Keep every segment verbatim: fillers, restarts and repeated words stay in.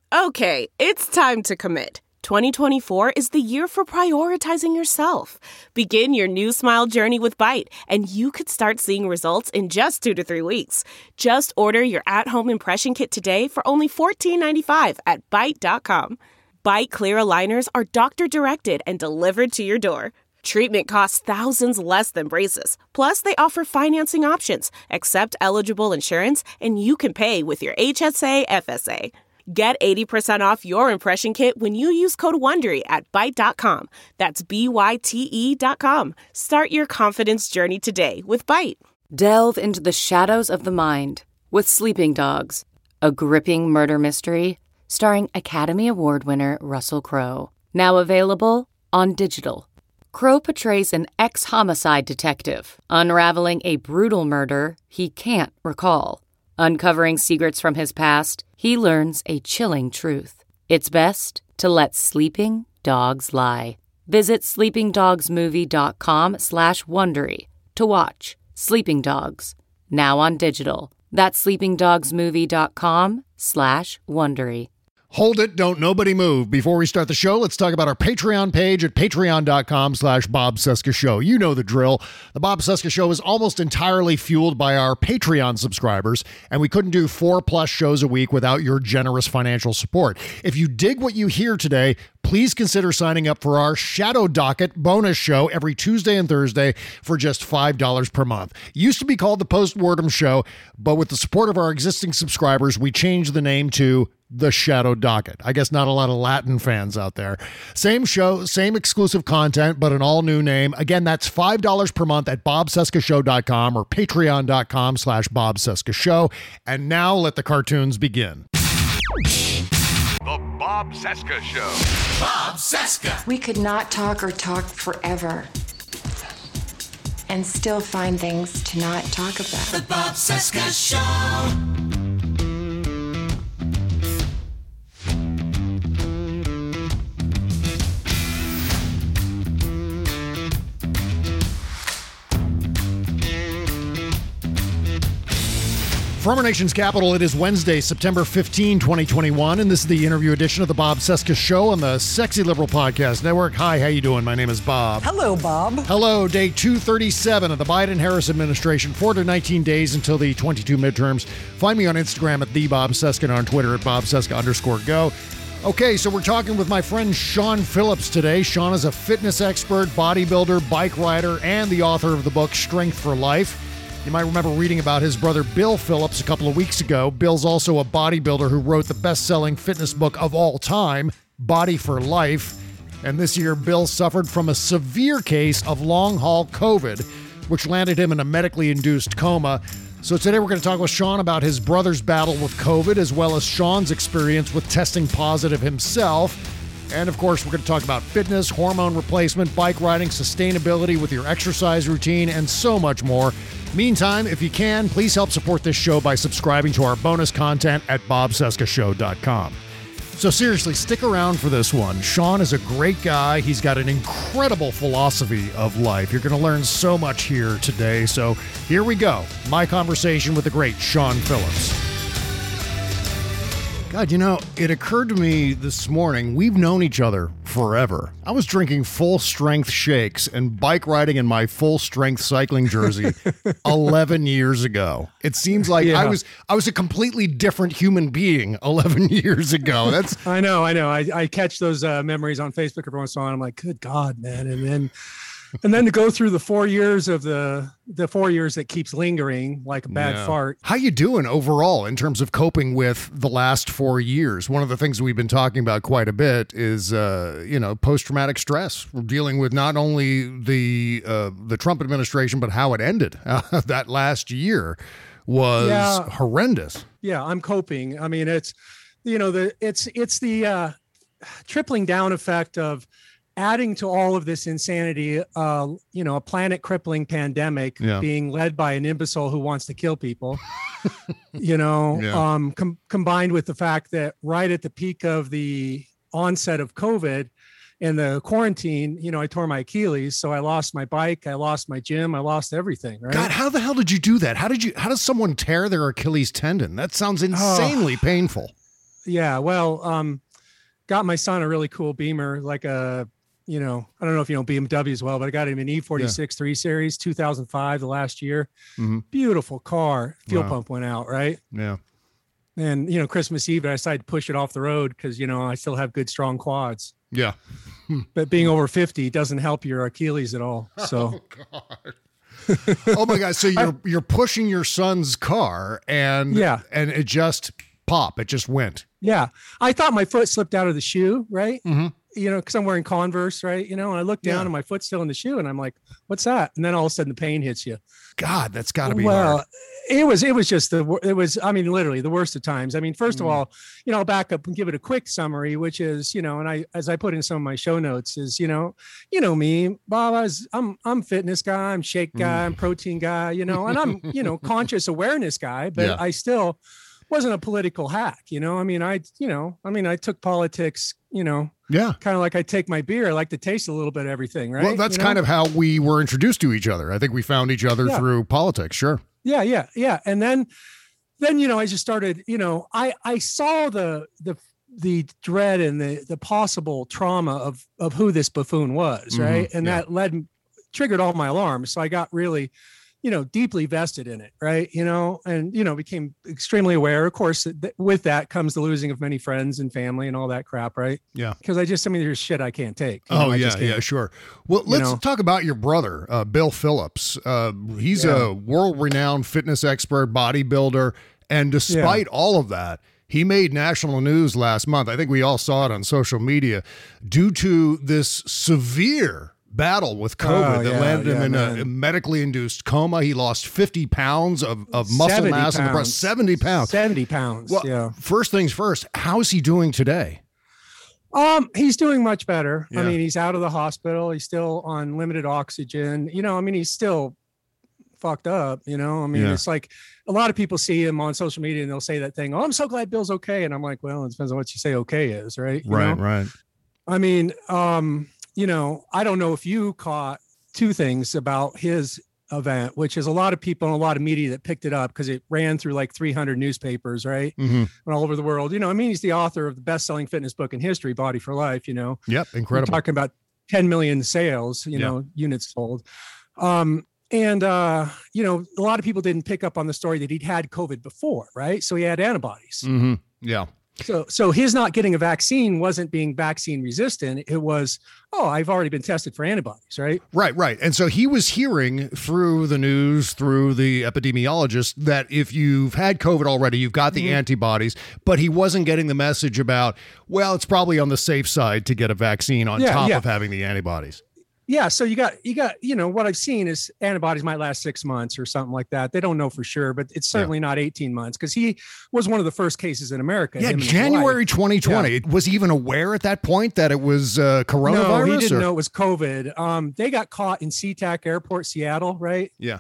Okay, it's time to commit. twenty twenty-four is the year for prioritizing yourself. Begin your new smile journey with Byte, and you could start seeing results in just two to three weeks. Just order your at-home impression kit today for only fourteen ninety-five at byte dot com. Byte clear aligners are doctor-directed and delivered to your door. Treatment costs thousands less than braces. Plus, they offer financing options, accept eligible insurance, and you can pay with your H S A F S A. Get eighty percent off your impression kit when you use code WONDERY at byte dot com. That's B Y T E dot com. Start your confidence journey today with Byte. Delve into the shadows of the mind with Sleeping Dogs, a gripping murder mystery starring Academy Award winner Russell Crowe. Now available on digital. Crowe portrays an ex-homicide detective unraveling a brutal murder he can't recall. Uncovering secrets from his past, he learns a chilling truth. It's best to let sleeping dogs lie. Visit sleepingdogsmovie.com slash Wondery to watch Sleeping Dogs, now on digital. That's sleepingdogsmovie.com slash Wondery. Hold it, don't nobody move. Before we start the show, let's talk about our Patreon page at patreon.com slash Bob Cesca Show. You know the drill. The Bob Cesca Show is almost entirely fueled by our Patreon subscribers, and we couldn't do four plus shows a week without your generous financial support. If you dig what you hear today, please consider signing up for our Shadow Docket bonus show every Tuesday and Thursday for just five dollars per month. It used to be called the Postmortem Show, but with the support of our existing subscribers, we changed the name to the Shadow Docket. I guess not a lot of Latin fans out there. Same show, same exclusive content, but an all-new name. Again, that's five dollars per month at bob cesca show dot com or patreon.com slash Bob Cesca Show. And now let the cartoons begin. The Bob Cesca Show. Bob Cesca. We could not talk or talk forever and still find things to not talk about. The Bob Cesca Show. From our nation's capital, it is Wednesday, September fifteenth, twenty twenty-one, and this is the interview edition of the Bob Cesca Show on the Sexy Liberal Podcast Network. Hi, how you doing? My name is Bob. Hello, Bob. Hello, day two thirty-seven of the Biden-Harris administration, four hundred nineteen days until the twenty-two midterms. Find me on Instagram at the Bob Cesca and on Twitter at Bob Cesca underscore go. Okay, so we're talking with my friend Sean Phillips today. Sean is a fitness expert, bodybuilder, bike rider, and the author of the book Strength for Life. You might remember reading about his brother Bill Phillips a couple of weeks ago. Bill's also a bodybuilder who wrote the best-selling fitness book of all time, Body for Life. And this year, Bill suffered from a severe case of long-haul COVID, which landed him in a medically induced coma. So today we're going to talk with Sean about his brother's battle with COVID, as well as Sean's experience with testing positive himself. And of course, we're going to talk about fitness, hormone replacement, bike riding, sustainability with your exercise routine, and so much more. Meantime, if you can, please help support this show by subscribing to our bonus content at bob cesca show dot com. So seriously, stick around for this one. Sean is a great guy. He's got an incredible philosophy of life. You're going to learn so much here today. So here we go. My conversation with the great Sean Phillips. God, you know, it occurred to me this morning, we've known each other forever. I was drinking full-strength shakes and bike riding in my full-strength cycling jersey eleven years ago. It seems like yeah. I was I was a completely different human being eleven years ago. That's I know, I know. I, I catch those uh, memories on Facebook every once in a while. I'm like, good God, man. And then and then to go through the four years of the the four years that keeps lingering like a bad yeah. fart. How you doing overall in terms of coping with the last four years? One of the things we've been talking about quite a bit is, uh, you know, post-traumatic stress. We're dealing with not only the uh, the Trump administration, but how it ended. Uh, that last year was yeah. horrendous. Yeah, I'm coping. I mean, it's, you know, the it's it's the uh, tripling down effect of adding to all of this insanity, uh, you know, a planet crippling pandemic yeah. being led by an imbecile who wants to kill people, you know, yeah. um, com- combined with the fact that right at the peak of the onset of COVID and the quarantine, you know, I tore my Achilles. So I lost my bike. I lost my gym. I lost everything. Right? God, how the hell did you do that? How did you, how does someone tear their Achilles tendon? That sounds insanely oh. painful. yeah. Well, um, got my son a really cool Beamer, like a, you know, I don't know if you know B M W as well, but I got him an E forty-six yeah. three series, two thousand five, the last year. Mm-hmm. Beautiful car. Fuel wow. pump went out, right? Yeah. And, you know, Christmas Eve, I decided to push it off the road because, you know, I still have good, strong quads. Yeah. But being over fifty doesn't help your Achilles at all. So. Oh, God. Oh, my God. So you're you're pushing your son's car and, yeah. and it just pop. It just went. Yeah. I thought my foot slipped out of the shoe, right? Mm-hmm. You know, because I'm wearing Converse, right? You know, and I look down yeah. and my foot's still in the shoe and I'm like, what's that? And then all of a sudden the pain hits you. God, that's got to be well, hard. It was, it was just the, it was, I mean, literally the worst of times. I mean, first mm. of all, you know, I'll back up and give it a quick summary, which is, you know, and I, as I put in some of my show notes is, you know, you know me, Bob, I was, I'm, I'm fitness guy, I'm shake guy, mm. I'm protein guy, you know, and I'm, you know, conscious awareness guy, but yeah. I still wasn't a political hack, you know, I mean, I, you know, I mean, I took politics, you know, yeah, kind of like I take my beer. I like to taste a little bit of everything, right? Well, that's you know? kind of how we were introduced to each other. I think we found each other yeah. through politics. Sure. Yeah, yeah, yeah. And then, then you know, I just started. You know, I I saw the the the dread and the the possible trauma of of who this buffoon was, right? Mm-hmm. And yeah. that led triggered all my alarms. So I got really, you know, deeply vested in it, right? You know, and, you know, became extremely aware. Of course, th- with that comes the losing of many friends and family and all that crap, right? Yeah. Because I just, I mean, there's shit I can't take. Oh, know, yeah, yeah, sure. Well, let's you know? talk about your brother, uh, Bill Phillips. Uh, he's yeah. a world-renowned fitness expert, bodybuilder, and despite yeah. all of that, he made national news last month. I think we all saw it on social media due to this severe battle with COVID oh, that yeah, landed him yeah, in man. a medically induced coma. He lost fifty pounds of, of muscle mass in the breast. seventy pounds. seventy pounds. Well, yeah. First things first, how's he doing today? Um, he's doing much better. Yeah. I mean, he's out of the hospital. He's still on limited oxygen. You know, I mean, he's still fucked up, you know? I mean, yeah. it's like a lot of people see him on social media and they'll say that thing, oh, I'm so glad Bill's okay. And I'm like, well, it depends on what you say okay is, right? You right, know? right. I mean, um, you know, I don't know if you caught two things about his event, which is a lot of people and a lot of media that picked it up because it ran through like three hundred newspapers, right? Mm-hmm. And all over the world. You know, I mean, he's the author of the best-selling fitness book in history, Body for Life, you know. Yep, incredible. We're talking about ten million sales, you yeah. know, units sold. Um, and, uh, you know, a lot of people didn't pick up on the story that he'd had COVID before, right? So he had antibodies. Mm-hmm. Yeah. So, so his not getting a vaccine wasn't being vaccine resistant. It was, oh, I've already been tested for antibodies, right? Right, right. And so he was hearing through the news, through the epidemiologist, that if you've had COVID already, you've got the mm-hmm. antibodies, but he wasn't getting the message about, well, it's probably on the safe side to get a vaccine on yeah, top yeah. of having the antibodies. Yeah. So you got, you got, you know, what I've seen is antibodies might last six months or something like that. They don't know for sure, but it's certainly yeah. not eighteen months because he was one of the first cases in America. Yeah. January twenty twenty. Yeah. Was he even aware at that point that it was uh, coronavirus? No, he didn't or? know it was COVID. Um, they got caught in SeaTac Airport, Seattle, right? Yeah.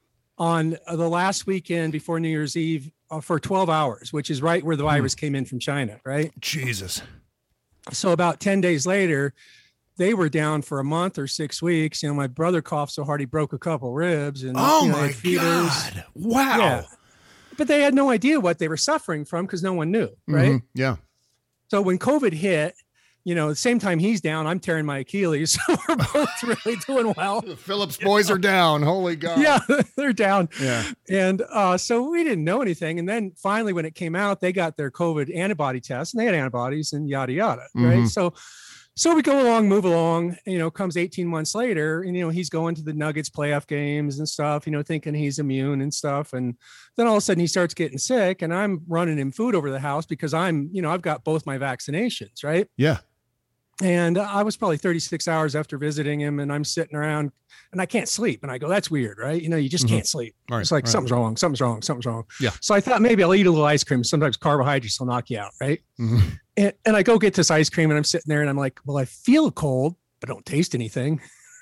On uh, the last weekend before New Year's Eve uh, for twelve hours, which is right where the virus hmm. came in from China, right? Jesus. So about ten days later, they were down for a month or six weeks. You know, my brother coughed so hard he broke a couple ribs. And oh you know, my God! Wow. Yeah. But they had no idea what they were suffering from because no one knew, right? Mm-hmm. Yeah. So when COVID hit, you know, the same time he's down, I'm tearing my Achilles. So we're both really doing well. The Phillips boys know? are down. Holy God. Yeah, they're down. Yeah. And uh, so we didn't know anything. And then finally, when it came out, they got their COVID antibody test and they had antibodies and yada, yada. Mm-hmm. Right. So So we go along, move along, you know, comes eighteen months later and, you know, he's going to the Nuggets playoff games and stuff, you know, thinking he's immune and stuff. And then all of a sudden he starts getting sick and I'm running him food over the house because I'm, you know, I've got both my vaccinations. Right. Yeah. And I was probably thirty-six hours after visiting him and I'm sitting around and I can't sleep. And I go, that's weird, right? You know, you just mm-hmm. can't sleep. Right, it's like, right. something's wrong, something's wrong, something's wrong. Yeah. So I thought maybe I'll eat a little ice cream. Sometimes carbohydrates will knock you out, right? Mm-hmm. And, and I go get this ice cream and I'm sitting there and I'm like, well, I feel cold, but don't taste anything.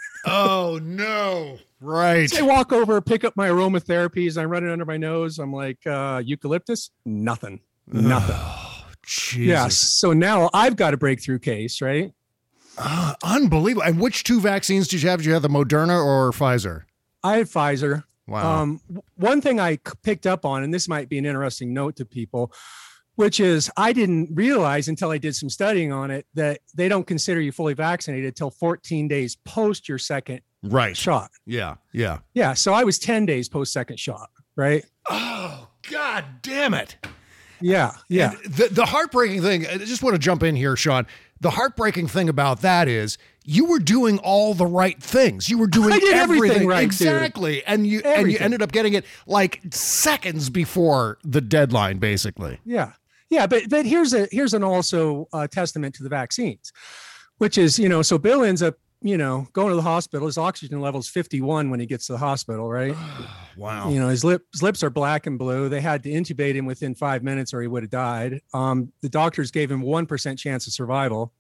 Oh, no. Right. So I walk over, pick up my aromatherapies. I run it under my nose. I'm like, uh, eucalyptus? Nothing. Nothing. Oh, Jesus. Yes. So now I've got a breakthrough case, right? Uh, unbelievable. And which two vaccines did you have? Did you have the Moderna or Pfizer? I had Pfizer. Wow. Um, one thing I picked up on, and this might be an interesting note to people, which is I didn't realize until I did some studying on it that they don't consider you fully vaccinated until fourteen days post your second right. shot. Yeah. Yeah. Yeah. So I was ten days post second shot. Right. Oh, God damn it. Yeah. Yeah. And the, the heartbreaking thing, I just want to jump in here, Sean. The heartbreaking thing about that is you were doing all the right things. You were doing I did everything, everything right, exactly. Dude. And you Everything. and you ended up getting it like seconds before the deadline, basically. Yeah. Yeah. But but here's a here's an also uh, testament to the vaccines, which is, you know, so Bill ends up, you know, going to the hospital. His oxygen level is fifty-one when he gets to the hospital, right? Wow. You know, his lip his lips are black and blue. They had to intubate him within five minutes or he would have died. Um, the doctors gave him one percent chance of survival.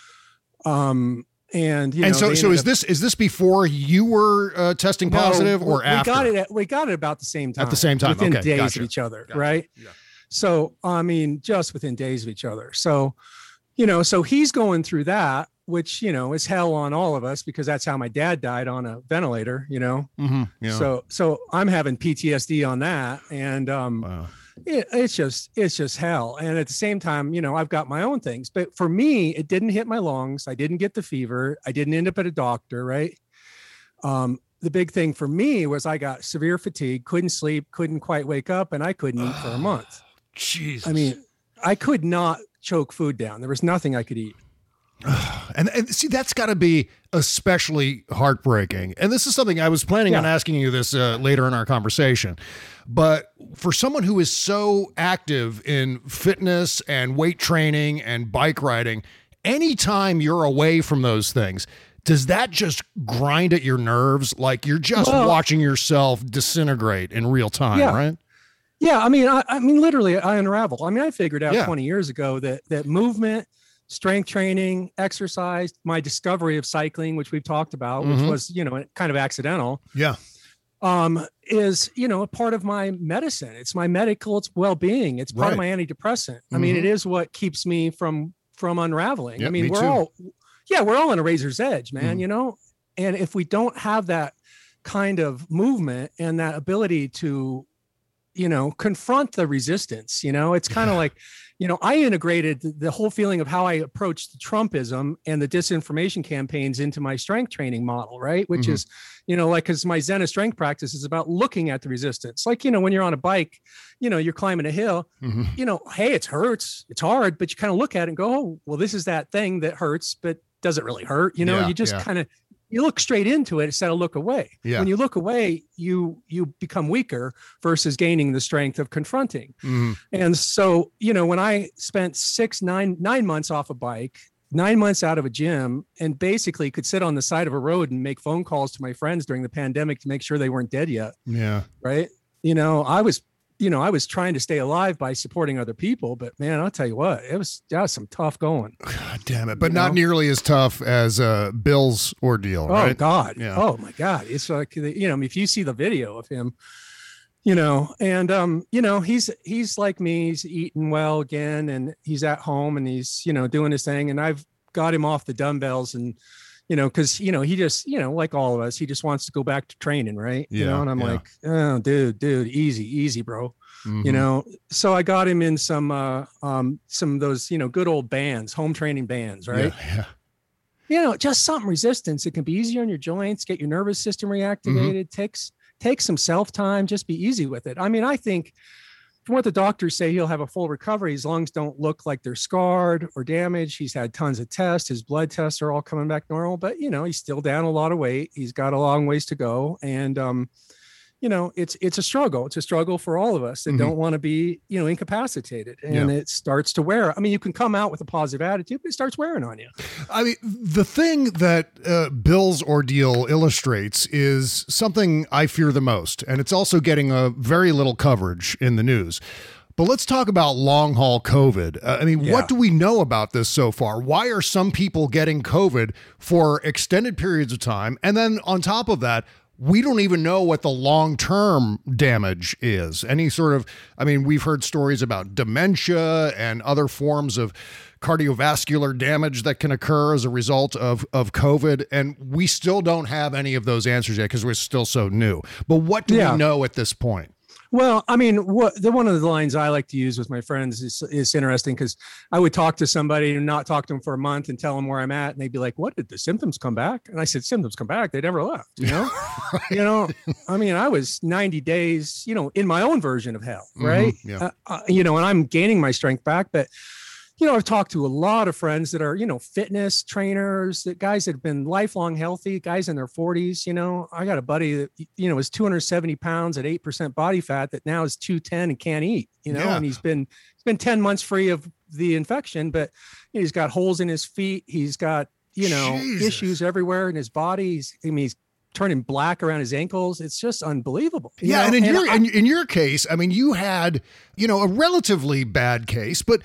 Um, and you and know, so so is up, this is this before you were uh, testing positive no, or we after? got it at, we got it about the same time. At the same time, within okay, days gotcha. of each other, Gotcha. right? Yeah. So I mean, just within days of each other. So, you know, so he's going through that, which, you know, is hell on all of us because that's how my dad died, on a ventilator, you know? Mm-hmm. Yeah. So, so I'm having P T S D on that. And, um, Wow. it, it's just, it's just hell. And at the same time, you know, I've got my own things, but for me, it didn't hit my lungs. I didn't get the fever. I didn't end up at a doctor. Right. Um, the big thing for me was I got severe fatigue, couldn't sleep, couldn't quite wake up, and I couldn't eat for a month. Jesus. I mean, I could not choke food down. There was nothing I could eat. And, and see, that's got to be especially heartbreaking. And this is something I was planning Yeah. on asking you this uh, later in our conversation. But for someone who is so active in fitness and weight training and bike riding, anytime you're away from those things, does that just grind at your nerves? Like you're just Well, watching yourself disintegrate in real time, Yeah. right? Yeah, I mean, I, I mean, literally, I unravel. I mean, I figured out Yeah. twenty years ago that that movement, strength training, exercise, my discovery of cycling, which we've talked about, Mhm. which was, you know, kind of accidental, Yeah. um, is, you know, a part of my medicine. It's my medical, it's well-being. It's part of Right. my antidepressant. I mean, Mhm. it is what keeps me from from unraveling. Yep, I mean, me we're too. all, yeah, we're all on a razor's edge, man. Mhm. You know, and if we don't have that kind of movement and that ability to, you know, confront the resistance, you know, it's kind of like, you know, I integrated the, the whole feeling of how I approached the Trumpism and the disinformation campaigns into my strength training model, right? Which Mhm. is, you know, like, because my Zen of strength practice is about looking at the resistance. Like, you know, when you're on a bike, you know, you're climbing a hill, Mhm. you know, hey, it hurts, it's hard, but you kind of look at it and go, oh, well, this is that thing that hurts, but does it really hurt? You know, Yeah, you just yeah. kind of, you look straight into it instead of look away. Yeah. When you look away, you you become weaker versus gaining the strength of confronting. Mhm. And so, you know, when I spent six, nine, nine months off a bike, nine months out of a gym, and basically could sit on the side of a road and make phone calls to my friends during the pandemic to make sure they weren't dead yet. Yeah. Right. You know, I was, you know, I was trying to stay alive by supporting other people, but man, I'll tell you what, it was, that was some tough going. God damn it. But You not know? nearly as tough as uh, Bill's ordeal, right? Oh God. Yeah. Oh my God. It's like, you know, if you see the video of him, you know, and, um, you know, he's, he's like me, he's eating well again, and he's at home and he's, you know, doing his thing. And I've got him off the dumbbells and, you know, cause you know, he just, you know, like all of us, he just wants to go back to training. Right. You Yeah, know, and I'm yeah. like, oh dude, dude, easy, easy, bro. Mhm. You know, so I got him in some, uh, um, some of those, you know, good old bands, home training bands, right? Yeah. You know, just something resistance. It can be easier on your joints, get your nervous system reactivated, takes, take some self time, just be easy with it. I mean, I think from what the doctors say, he'll have a full recovery. His lungs don't look like they're scarred or damaged. He's had tons of tests. His blood tests are all coming back normal, but you know, he's still down a lot of weight. He's got a long ways to go. And, um, you know, it's, it's a struggle. It's a struggle for all of us that Mhm. don't want to be, you know, incapacitated, and Yeah. it starts to wear. I mean, you can come out with a positive attitude, but it starts wearing on you. I mean, the thing that uh, Bill's ordeal illustrates is something I fear the most, and it's also getting a very little coverage in the news. But let's talk about long haul COVID. Uh, I mean, Yeah. what do we know about this so far? Why are some people getting COVID for extended periods of time? And then on top of that, we don't even know what the long-term damage is. Any sort of, I mean, we've heard stories about dementia and other forms of cardiovascular damage that can occur as a result of, of COVID. And we still don't have any of those answers yet because we're still so new. But what do Yeah. we know at this point? Well, I mean, what the one of the lines I like to use with my friends is is interesting because I would talk to somebody and not talk to them for a month and tell them where I'm at, and they'd be like, "What, did the symptoms come back?" And I said, "Symptoms come back. They never left." You know, you know. I mean, I was ninety days, you know, in my own version of hell, right? Mm-hmm, yeah. uh, uh, you know, and I'm gaining my strength back, but. You know, I've talked to a lot of friends that are, you know, fitness trainers, that guys that have been lifelong healthy, guys in their forties. You know, I got a buddy that, you know, was two hundred seventy pounds at eight percent body fat that now is two ten and can't eat, you know, Yeah. and he's been, he's been ten months free of the infection, but you know, he's got holes in his feet. He's got, you know, Jesus. issues everywhere in his body. He's, I mean, he's turning black around his ankles. It's just unbelievable. you Yeah. know? And in And your, I- in, in your case, I mean, you had, you know, a relatively bad case, but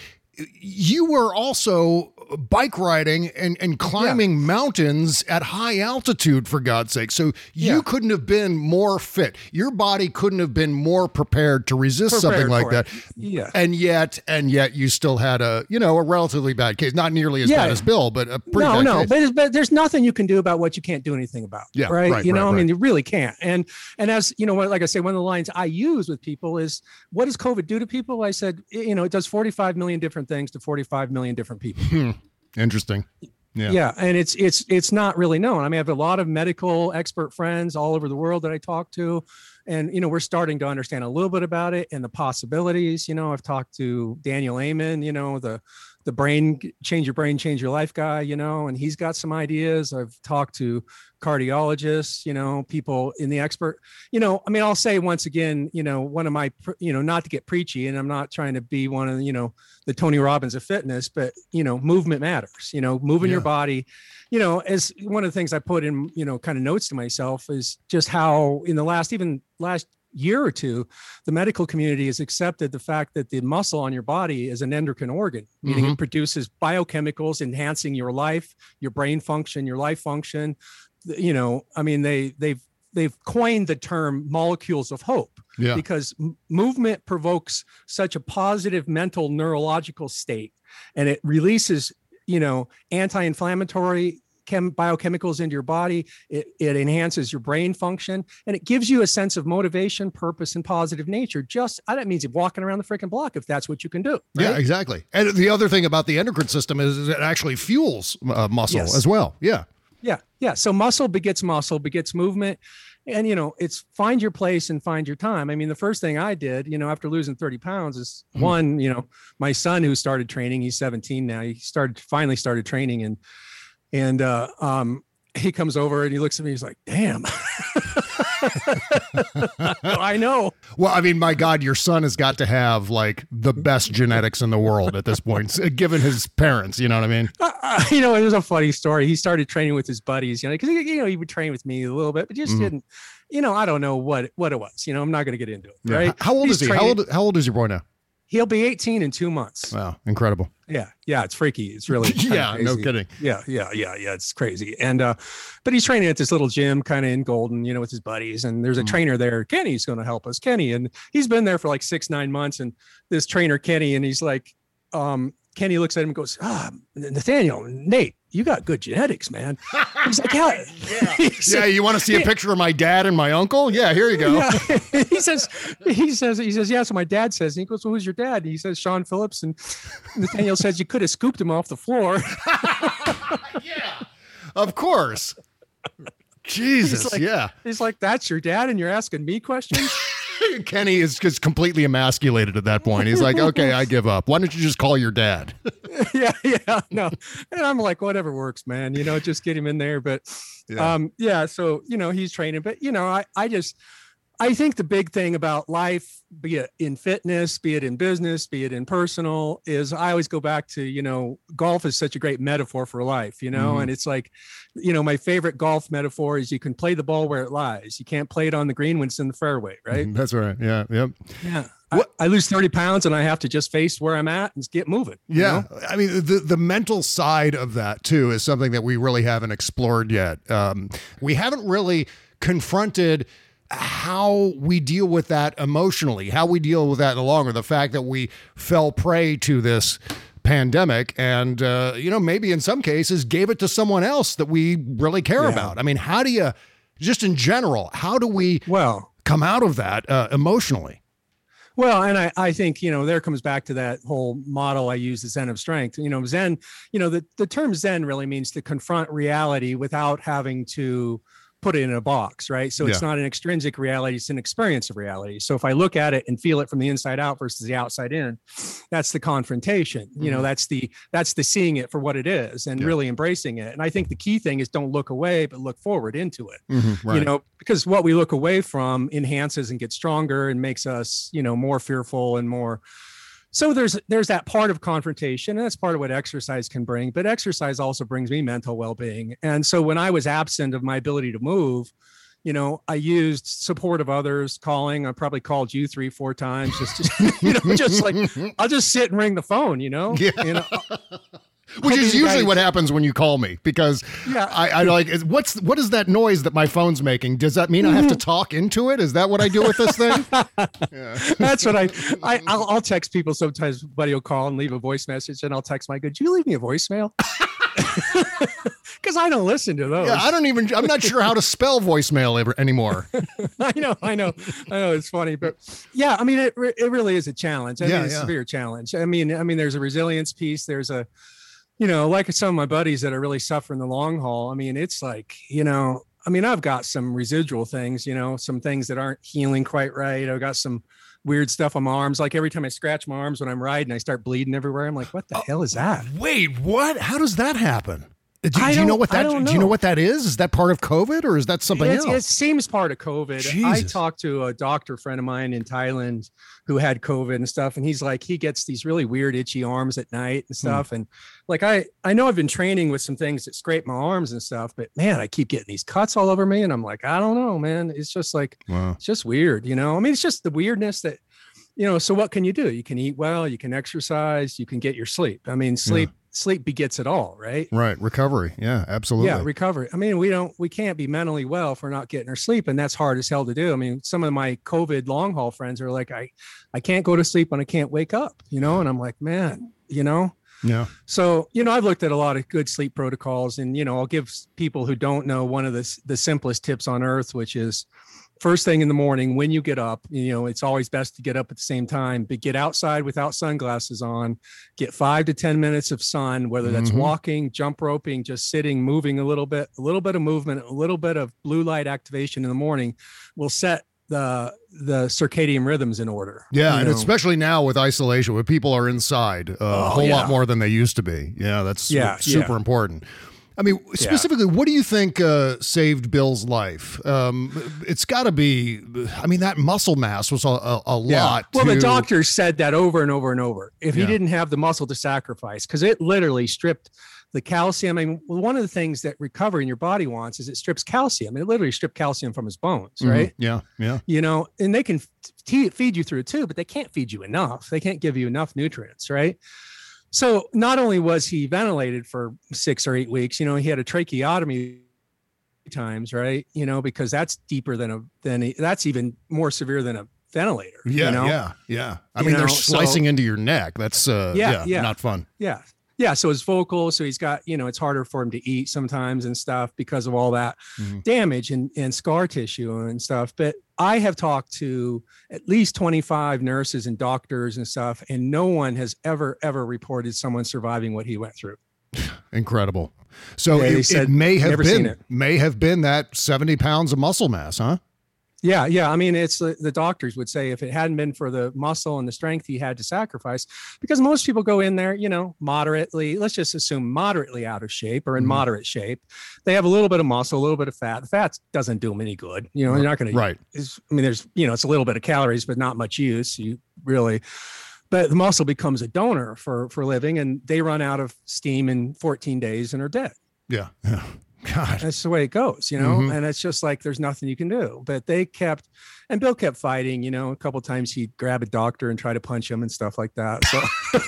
you were also bike riding and, and climbing yeah. mountains at high altitude, for God's sake. So you yeah. couldn't have been more fit. Your body couldn't have been more prepared to resist Prepared something like for that. it. Yeah. And yet, and yet you still had a, you know, a relatively bad case, not nearly as yeah. bad as Bill, but a pretty no, bad no, case. but, it's- but there's nothing you can do about what you can't do anything about. Yeah, Right. right, you know, right, I mean, right. you really can't. And, and as you know, what, like I say, one of the lines I use with people is, what does COVID do to people? I said, you know, it does forty-five million different things to forty-five million different people. Hmm. Interesting. Yeah. Yeah. And it's, it's, it's not really known. I mean, I have a lot of medical expert friends all over the world that I talk to, and, you know, we're starting to understand a little bit about it and the possibilities. You know, I've talked to Daniel Amen, you know, the, the brain, change your brain, change your life guy, you know, and he's got some ideas. I've talked to cardiologists, you know, people in the expert, you know, I mean, I'll say once again, you know, one of my, you know, not to get preachy, and I'm not trying to be one of the, you know, the Tony Robbins of fitness, but, you know, movement matters, you know, moving Yeah. your body, you know, as one of the things I put in, you know, kind of notes to myself is just how in the last, even last year or two, the medical community has accepted the fact that the muscle on your body is an endocrine organ, meaning Mhm. it produces biochemicals enhancing your life, your brain function, your life function. You know, I mean, they they've they've coined the term molecules of hope Yeah. because m- movement provokes such a positive mental neurological state, and it releases, you know, anti-inflammatory chem biochemicals into your body. It, it enhances your brain function, and it gives you a sense of motivation, purpose, and positive nature. Just that means you're walking around the freaking block if that's what you can do. Right? Yeah, exactly. And the other thing about the endocrine system is, is it actually fuels uh, muscle Yes. as well. Yeah. Yeah. Yeah. So muscle begets muscle, begets movement. And, you know, it's find your place and find your time. I mean, the first thing I did, you know, after losing thirty pounds is Mhm. one, you know, my son who started training, he's seventeen now, he started, finally started training. And, and, uh, um, he comes over and he looks at me, he's like, damn. I know. Well, I mean, my God, your son has got to have like the best genetics in the world at this point, given his parents. You know what I mean? Uh, uh, you know, it was a funny story. He started training with his buddies, you know, because you know he would train with me a little bit, but just Mhm. didn't. You know, I don't know what what it was. You know, I'm not going to get into it. Yeah. Right? How old He's is he? How training- old, how old is your boy now? He'll be eighteen in two months. Wow. Incredible. Yeah, yeah, it's freaky. It's really kinda Yeah. No crazy. kidding. Yeah, yeah, yeah, yeah. It's crazy. And uh, but he's training at this little gym, kind of in Golden, you know, with his buddies. And there's a Mm. trainer there. Kenny's going to help us, Kenny, and he's been there for like six, nine months. And this trainer, Kenny, and he's like, um, Kenny looks at him and goes, "Ah, Nathaniel, Nate, you got good genetics, man." He's like, "Yeah, Yeah. Yeah. You want to see a picture of my dad and my uncle? Yeah. Here you go. Yeah. he says, he says, he says, yeah. So my dad says, and he goes, "Well, who's your dad?" And he says, "Sean Phillips." And Nathaniel says, "You could have scooped him off the floor." Yeah. Of course. Jesus. He's like- yeah. He's like, "That's your dad, and you're asking me questions?" Kenny is just completely emasculated at that point. He's like, okay, I give up. Why don't you just call your dad? yeah, yeah, no. And I'm like, whatever works, man. You know, just get him in there. But Yeah. um, yeah. So you know, he's training. But you know, I, I just, I think the big thing about life, be it in fitness, be it in business, be it in personal, is I always go back to, you know, golf is such a great metaphor for life, you know, Mhm. and it's like, you know, my favorite golf metaphor is you can play the ball where it lies. You can't play it on the green when it's in the fairway, right? That's right. Yeah. Yep. Yeah. What- I, I lose thirty pounds and I have to just face where I'm at and get moving. you Yeah. know? I mean, the, the mental side of that, too, is something that we really haven't explored yet. Um, we haven't really confronted how we deal with that emotionally, how we deal with that in the long run, the fact that we fell prey to this pandemic and, uh, you know, maybe in some cases gave it to someone else that we really care Yeah. about. I mean, how do you, just in general, how do we Well, come out of that uh, emotionally? Well, and I, I think, you know, there comes back to that whole model I use, the Zen of strength. You know, Zen, you know, the, the term Zen really means to confront reality without having to put it in a box, right? So it's Yeah. not an extrinsic reality, it's an experience of reality. So if I look at it and feel it from the inside out versus the outside in, that's the confrontation. You know, that's the that's the seeing it for what it is and Yeah. really embracing it. And I think the key thing is don't look away, but look forward into it. Mhm, right. You know, because what we look away from enhances and gets stronger and makes us, you know, more fearful and more. So there's there's that part of confrontation, and that's part of what exercise can bring. But exercise also brings me mental well-being. And so when I was absent of my ability to move, you know, I used support of others, calling. I probably called you three, four times, just, just you know, just like I'll just sit and ring the phone, you know, Yeah. you know. Which I'll is be the guy usually who- what happens when you call me, because Yeah. I, I like, is- what's, what is that noise that my phone's making? Does that mean I have to talk into it? Is that what I do with this thing? Yeah. That's what I, I I'll, I'll text people sometimes. Buddy will call and leave a voice message, and I'll text my good. Did you leave me a voicemail? Because I don't listen to those. Yeah, I don't even, I'm not sure how to spell voicemail ever, anymore. I know, I know, I know. It's funny, but yeah, I mean, it re- it really is a challenge. I Yeah, mean, it's yeah. a severe challenge. I mean, I mean, there's a resilience piece. There's a, you know, like some of my buddies that are really suffering the long haul. I mean, it's like, you know, I mean, I've got some residual things, you know, some things that aren't healing quite right. I've got some weird stuff on my arms. Like every time I scratch my arms when I'm riding, I start bleeding everywhere. I'm like, what the hell is that? Wait, what? How does that happen? Do, do I you know don't- what I that, don't do you know know. what that is? Is that part of COVID or is that something It, else? it seems part of COVID. I Jesus. talked to a doctor friend of mine in Thailand who had COVID and stuff. And he's like, he gets these really weird itchy arms at night and stuff. And like, I, I know I've been training with some things that scrape my arms and stuff, but man, I keep getting these cuts all over me. And I'm like, I don't know, man. It's just like, Wow. it's just weird, you know? I mean, it's just the weirdness that, you know, so what can you do? You can eat well, you can exercise, you can get your sleep. I mean, sleep, sleep begets it all, right? Right. Recovery. Yeah, absolutely. Yeah, recovery. I mean, we don't, we can't be mentally well if we're not getting our sleep, and that's hard as hell to do. I mean, some of my COVID long haul friends are like, I, I can't go to sleep and I can't wake up, you know, and I'm like, man, you know. Yeah. So, you know, I've looked at a lot of good sleep protocols, and you know, I'll give people who don't know one of the the simplest tips on earth, which is first thing in the morning when you get up. You know, it's always best to get up at the same time, but get outside without sunglasses on, get five to ten minutes of sun, whether that's Mhm. walking, jump roping, just sitting, moving a little bit, a little bit of movement, a little bit of blue light activation in the morning will set the the circadian rhythms in order. Yeah, you and know? especially now with isolation, where people are inside uh, a Oh, whole lot yeah. more than they used to be. Yeah, that's Yeah, super yeah. important. I mean, specifically, what do you think uh, saved Bill's life? Um, it's got to be, I mean, that muscle mass was a, a, a lot. Well, to, the doctors said that over and over and over. If he Yeah. didn't have the muscle to sacrifice, because it literally stripped the calcium. I mean, one of the things that recovery in your body wants is it strips calcium. It literally stripped calcium from his bones, Mhm. right? Yeah, yeah. You know, and they can f- feed you through it too, but they can't feed you enough. They can't give you enough nutrients, right? So not only was he ventilated for six or eight weeks, you know, he had a tracheotomy times, right? You know, because that's deeper than a than a, that's even more severe than a ventilator. Yeah, you know? yeah, yeah. I You mean, they're know, so- slicing into your neck. That's, uh, yeah, Yeah, yeah. not fun. Yeah. Yeah. So his vocal, so he's got, you know, it's harder for him to eat sometimes and stuff because of all that Mhm. damage and, and scar tissue and stuff. But I have talked to at least twenty-five nurses and doctors and stuff, and no one has ever, ever reported someone surviving what he went through. Incredible. So Yeah, they it, it said may have never seen been, it. may have been that seventy pounds of muscle mass, huh? Yeah, yeah. I mean, it's the, the doctors would say if it hadn't been for the muscle and the strength he had to sacrifice, because most people go in there, you know, moderately, let's just assume moderately out of shape or in Mhm. moderate shape. They have a little bit of muscle, a little bit of fat. The fat doesn't do them any good. You know, you're not going Right. to, I mean, there's, you know, it's a little bit of calories, but not much use. You really, but the muscle becomes a donor for, for living, and they run out of steam in fourteen days and are dead. Yeah. Yeah. God. That's the way it goes, you know, Mhm. and it's just like there's nothing you can do. But they kept, and Bill kept fighting, you know, a couple of times he'd grab a doctor and try to punch him and stuff like that. So,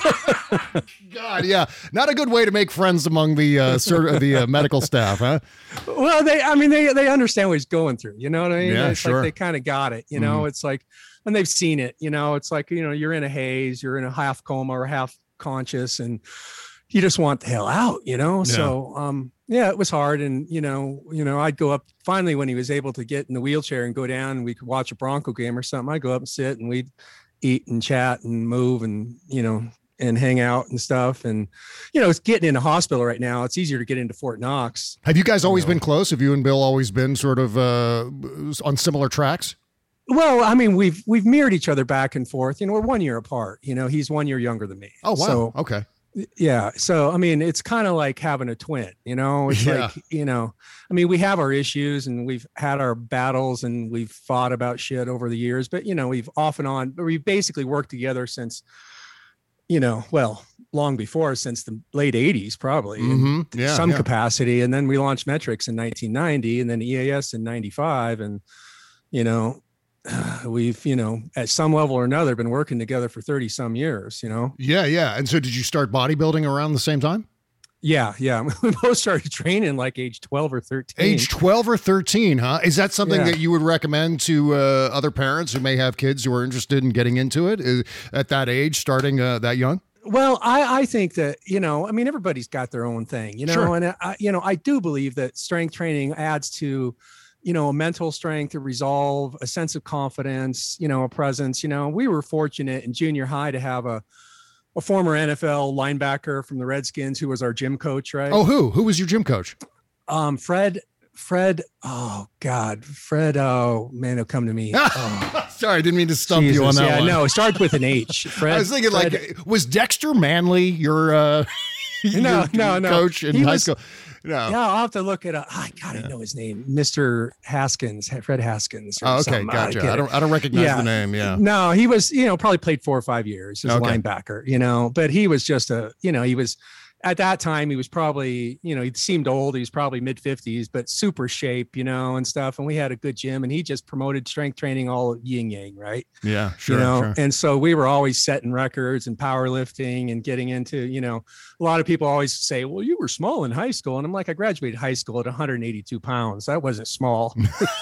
God, yeah. Not a good way to make friends among the uh, sur- the uh, medical staff, huh? well, they, I mean, they, they understand what he's going through, you know what I mean? Yeah, it's sure. like they kind of got it, you know, it's like, and they've seen it, you know, it's like, you know, you're in a haze, you're in a half coma or half conscious, and you just want the hell out, you know? Yeah. So, um, yeah, it was hard. And, you know, you know, I'd go up finally when he was able to get in the wheelchair and go down and we could watch a Bronco game or something. I'd go up and sit and we'd eat and chat and move and, you know, and hang out and stuff. And, you know, it's getting in a hospital right now. It's easier to get into Fort Knox. Have you guys always you know. been close? Have you and Bill always been sort of uh, on similar tracks? Well, I mean, we've, we've mirrored each other back and forth. You know, we're one year apart. You know, he's one year younger than me. Oh, wow. So, okay. Yeah. So, I mean, it's kind of like having a twin, you know, it's Yeah. like, you know, I mean, we have our issues and we've had our battles and we've fought about shit over the years, but, you know, we've off and on, but we've basically worked together since, you know, well, long before, since the late eighties, probably in Mhm. Yeah, some yeah. capacity. And then we launched Metrics in nineteen ninety and then E A S in ninety-five. And, you know, we've, you know, at some level or another been working together for thirty some years, you know? Yeah, yeah. And so did you start bodybuilding around the same time? Yeah, yeah. We both started training like age twelve or thirteen. Age twelve or thirteen, huh? Is that something Yeah. that you would recommend to uh, other parents who may have kids who are interested in getting into it uh, at that age, starting uh, that young? Well, I, I think that, you know, I mean, everybody's got their own thing, you know, Sure. and I, you know, I do believe that strength training adds to, you know, a mental strength, a resolve, a sense of confidence, you know, a presence. You know, we were fortunate in junior high to have a, a former N F L linebacker from the Redskins who was our gym coach, right? Oh, who? Who was your gym coach? Um, Fred, Fred, oh God, Fred, oh man, it'll come to me. Oh, Sorry, I didn't mean to stump you on Jesus, that yeah, one. no, it starts with an H. Fred, I was thinking, Fred, like, was Dexter Manley your, uh, your No, no, no. coach in He high was- school? No. Yeah, I'll have to look it up. I gotta know his name, Mister Haskins, Fred Haskins. or Oh, okay, something. gotcha. get I it. don't, I don't recognize Yeah. the name. Yeah. No, he was, you know, probably played four or five years as Okay. a linebacker, you know, but he was just a, you know, he was at that time, he was probably, you know, he seemed old. He was probably mid fifties, but super shape, you know, and stuff. And we had a good gym and he just promoted strength training all yin yang, right? Yeah, sure, you know, sure. and so we were always setting records and powerlifting and getting into, you know, a lot of people always say, well, you were small in high school. And I'm like, I graduated high school at one hundred eighty-two pounds. That wasn't small.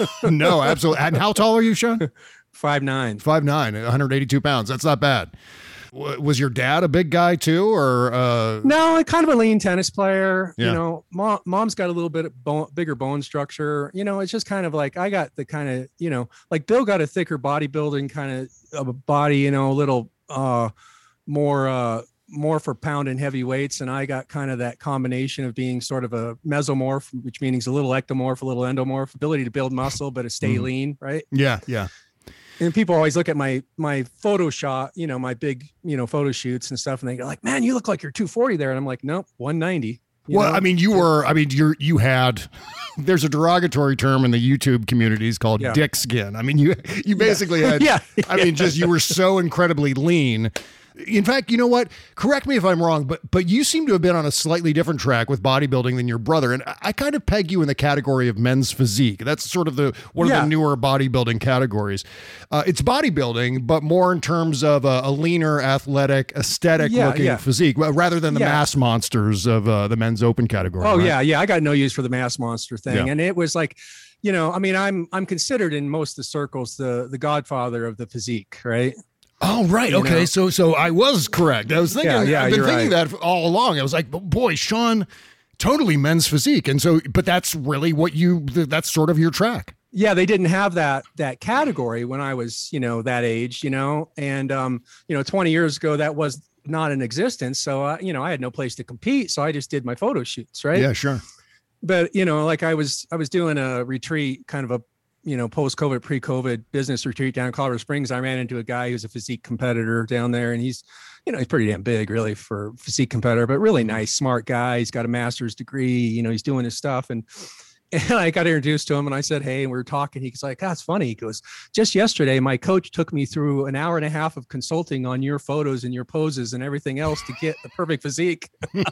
No, absolutely. And how tall are you, Sean? five nine. five nine, one hundred eighty-two pounds. That's not bad. W- Was your dad a big guy too, or uh, No, kind of a lean tennis player. Yeah. You know, mom, mom's got a little bit of bone, bigger bone structure. You know, it's just kind of like I got the kind of, you know, like Bill got a thicker bodybuilding kind of of a body, you know, a little uh, more uh, more for pounding heavy weights, and I got kind of that combination of being sort of a mesomorph, which means a little ectomorph, a little endomorph, ability to build muscle but to stay Mhm. lean, right? yeah, yeah. And people always look at my my photo shot, you know, my big, you know, photo shoots and stuff, and they go like, "Man, you look like you're two forty there." And I'm like, "Nope, one ninety." you Well, know? I mean, you were, I mean, you're, you had, there's a derogatory term in the YouTube communities called Yeah. dick skin. I mean, you, you basically had, Yeah. I mean, just, you were so incredibly lean. In fact, you know what? Correct me if I'm wrong, but but you seem to have been on a slightly different track with bodybuilding than your brother, and I, I kind of peg you in the category of men's physique. That's sort of the one of Yeah. the newer bodybuilding categories. Uh, it's bodybuilding, but more in terms of a, a leaner, athletic, aesthetic-looking Yeah, yeah. physique, well, rather than the Yeah. mass monsters of uh, the men's open category. Oh right? yeah, yeah. I got no use for the mass monster thing, Yeah. and it was like, you know, I mean, I'm I'm considered in most of the circles the the godfather of the physique, right? Oh, right. You Okay. know? So so I was correct. I was thinking, Yeah, yeah, I've been you're thinking right. that all along. I was like, boy, Sean, totally men's physique. And so, but that's really what you, that's sort of your track. Yeah, they didn't have that that category when I was, you know, that age, you know, and um, you know, twenty years ago that was not in existence. So uh, you know, I had no place to compete, so I just did my photo shoots, right? Yeah, sure. But you know, like I was I was doing a retreat, kind of a you know post-COVID, pre-COVID business retreat down in Colorado Springs. I ran into a guy who's a physique competitor down there, and he's you know he's pretty damn big, really, for a physique competitor, but really nice, smart guy. He's got a master's degree. You know, he's doing his stuff, and and I got introduced to him, and I said, "Hey," and we were talking. He's like, "That's funny." He goes, "Just yesterday, my coach took me through an hour and a half of consulting on your photos and your poses and everything else to get the perfect physique."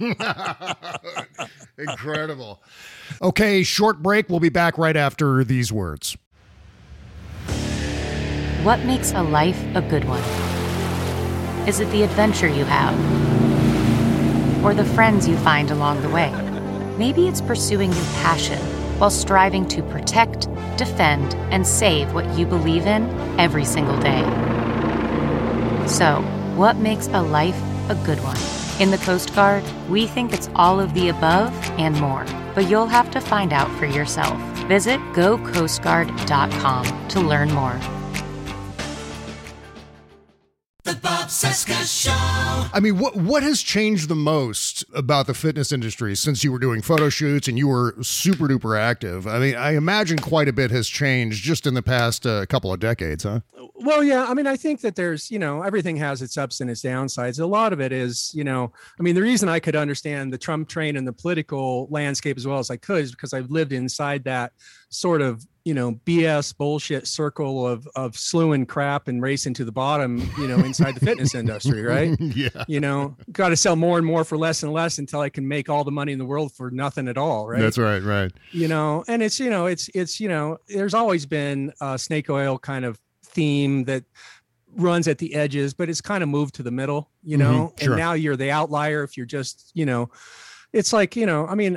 Incredible. Okay, short break. We'll be back right after these words. What makes a life a good one? Is it the adventure you have? Or the friends you find along the way? Maybe it's pursuing your passion while striving to protect, defend, and save what you believe in every single day. So, what makes a life a good one? In the Coast Guard, we think it's all of the above and more, but you'll have to find out for yourself. Visit go coast guard dot com to learn more. Cesca Show. I mean, what what has changed the most about the fitness industry since you were doing photo shoots and you were super duper active? I mean, I imagine quite a bit has changed just in the past uh, couple of decades, huh? Well, yeah. I mean, I think that there's, you know, everything has its ups and its downsides. A lot of it is, you know, I mean, the reason I could understand the Trump train and the political landscape as well as I could is because I've lived inside that sort of, you know, B S bullshit circle of of slewing crap and racing to the bottom, you know, inside the fitness industry, right? Yeah. You know, got to sell more and more for less and less until I can make all the money in the world for nothing at all, right? That's right, right. You know, and it's, you know, it's, it's, you know, there's always been a snake oil kind of theme that runs at the edges, but it's kind of moved to the middle, you know, mm-hmm, sure. And now you're the outlier if you're just, you know, it's like, you know, I mean,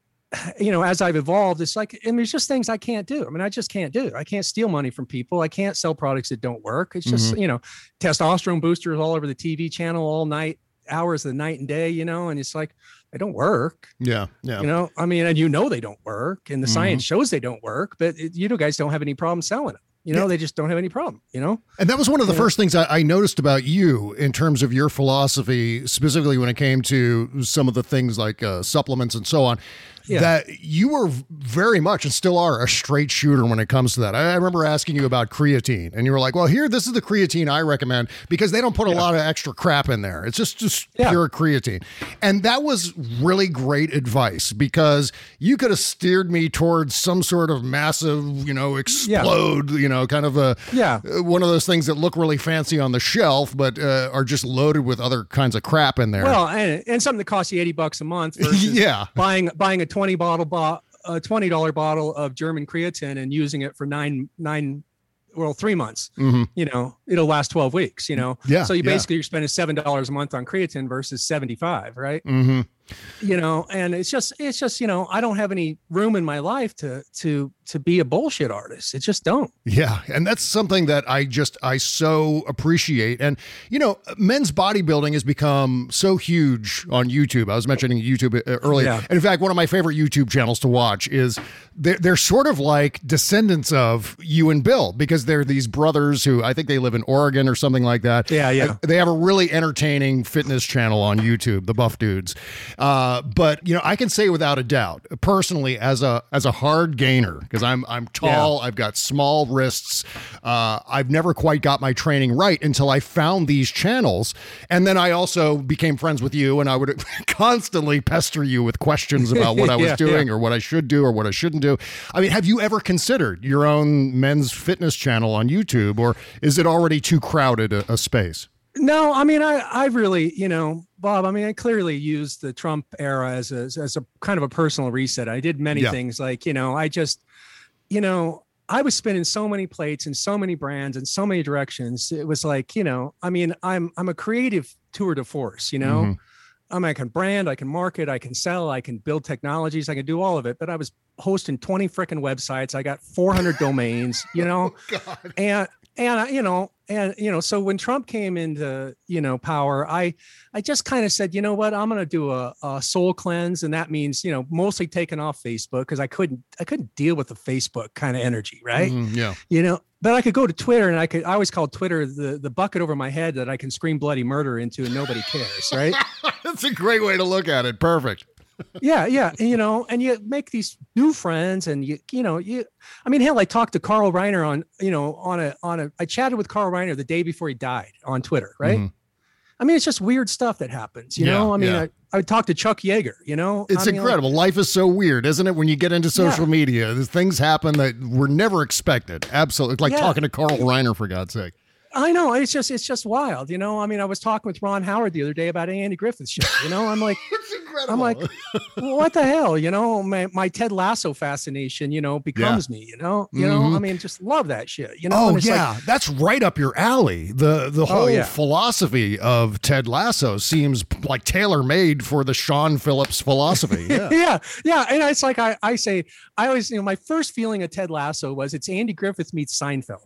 you know, as I've evolved, it's like, and there's just things I can't do. I mean, I just can't do. I can't steal money from people. I can't sell products that don't work. It's just, mm-hmm. you know, testosterone boosters all over the T V channel all night, hours of the night and day, you know, and it's like, they don't work. Yeah. Yeah. You know, I mean, and you know, they don't work and the mm-hmm. science shows they don't work, but it, you guys don't have any problem selling it. You know, yeah. They just don't have any problem, you know? And that was one of the yeah. first things I, I noticed about you in terms of your philosophy, specifically when it came to some of the things like uh, supplements and so on, yeah. that you were very much and still are a straight shooter when it comes to that. I, I remember asking you about creatine and you were like, well, here, this is the creatine I recommend because they don't put a yeah. lot of extra crap in there. It's just, just yeah. pure creatine. And that was really great advice because you could have steered me towards some sort of massive, you know, explode, yeah. you know, kind of a, yeah. one of those things that look really fancy on the shelf, but uh, are just loaded with other kinds of crap in there. Well, and, and something that costs you eighty bucks a month versus yeah. buying, buying a twenty bottle, bo- a twenty dollars bottle of German creatine and using it for nine, nine, well, three months, mm-hmm. you know, it'll last twelve weeks, you know? Yeah. So you yeah. basically, you're spending seven dollars a month on creatine versus seventy-five, right? Mm-hmm. You know, and it's just, it's just, you know, I don't have any room in my life to, to, to be a bullshit artist. It just don't. Yeah. And that's something that I just, I so appreciate. And, you know, men's bodybuilding has become so huge on YouTube. I was mentioning YouTube earlier. Yeah. And in fact, one of my favorite YouTube channels to watch is they're, they're sort of like descendants of you and Bill because they're these brothers who I think they live in Oregon or something like that. Yeah. Yeah. They have a really entertaining fitness channel on YouTube, the Buff Dudes. Uh, but you know, I can say without a doubt, personally, as a as a hard gainer, because I'm I'm tall, yeah. I've got small wrists, uh, I've never quite got my training right until I found these channels, and then I also became friends with you, and I would constantly pester you with questions about what I was yeah, doing yeah. or what I should do or what I shouldn't do. I mean, have you ever considered your own men's fitness channel on YouTube, or is it already too crowded a, a space? No, I mean, I, I really, you know, Bob, I mean, I clearly used the Trump era as a, as a kind of a personal reset. I did many yeah. things like, you know, I just, you know, I was spinning so many plates and so many brands and so many directions. It was like, you know, I mean, I'm, I'm a creative tour de force, you know, mm-hmm. I mean, I can brand, I can market, I can sell, I can build technologies, I can do all of it, but I was hosting twenty freaking websites. I got four hundred domains, you know, oh, God. and, and, you know, and, you know, so when Trump came into, you know, power, I, I just kind of said, you know what, I'm going to do a, a soul cleanse. And that means, you know, mostly taking off Facebook because I couldn't, I couldn't deal with the Facebook kind of energy. Right. Mm, yeah. You know, but I could go to Twitter and I could, I always call Twitter the, the bucket over my head that I can scream bloody murder into and nobody cares. Right. That's a great way to look at it. Perfect. yeah. Yeah. And, you know, and you make these new friends and you, you know, you, I mean, hell, I talked to Carl Reiner on, you know, on a, on a, I chatted with Carl Reiner the day before he died on Twitter. Right. Mm-hmm. I mean, it's just weird stuff that happens, you yeah, know, I mean, yeah. I, I would talk to Chuck Yeager, you know, it's I mean, incredible. Like, life is so weird, isn't it? When you get into social yeah. media, things happen that were never expected. Absolutely. Like yeah. talking to Carl Reiner, for God's sake. I know. It's just, it's just wild. You know, I mean, I was talking with Ron Howard the other day about Andy Griffith's show, you know, I'm like, it's incredible. I'm like, what the hell, you know, my, my Ted Lasso fascination, you know, becomes yeah. me, you know, you mm-hmm. know, I mean, just love that shit, you know? Oh yeah. Like, that's right up your alley. The, the whole oh, yeah. philosophy of Ted Lasso seems like tailor made for the Sean Phillips philosophy. Yeah. yeah. Yeah. And it's like, I, I say, I always, you know, my first feeling of Ted Lasso was it's Andy Griffith meets Seinfeld.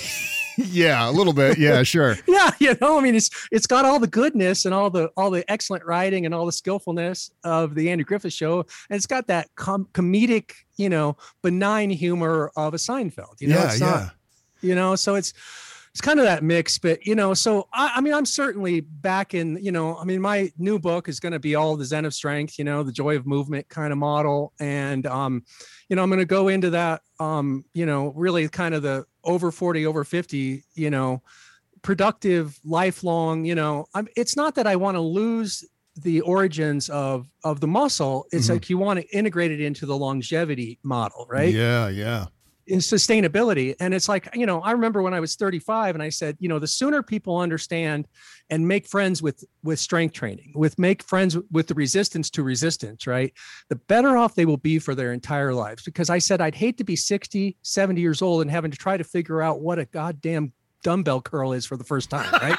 Yeah, a little bit. Yeah, sure. yeah, you know, I mean, it's it's got all the goodness and all the all the excellent writing and all the skillfulness of the Andy Griffith Show, and it's got that com- comedic, you know, benign humor of a Seinfeld. You know, yeah, it's yeah. not, you know, so it's, it's kind of that mix, but you know, so I, I mean, I'm certainly back in, you know, I mean, my new book is going to be all the Zen of Strength, you know, the joy of movement kind of model. And, um, you know, I'm going to go into that, um, you know, really kind of the over forty, over fifty, you know, productive, lifelong, you know, I'm, it's not that I want to lose the origins of, of the muscle. It's mm-hmm. like, you want to integrate it into the longevity model, right? Yeah. Yeah. In sustainability. And it's like, you know, I remember when I was thirty-five and I said, you know, the sooner people understand and make friends with, with strength training, with make friends with the resistance to resistance, right? The better off they will be for their entire lives. Because I said, I'd hate to be sixty, seventy years old and having to try to figure out what a goddamn dumbbell curl is for the first time, right?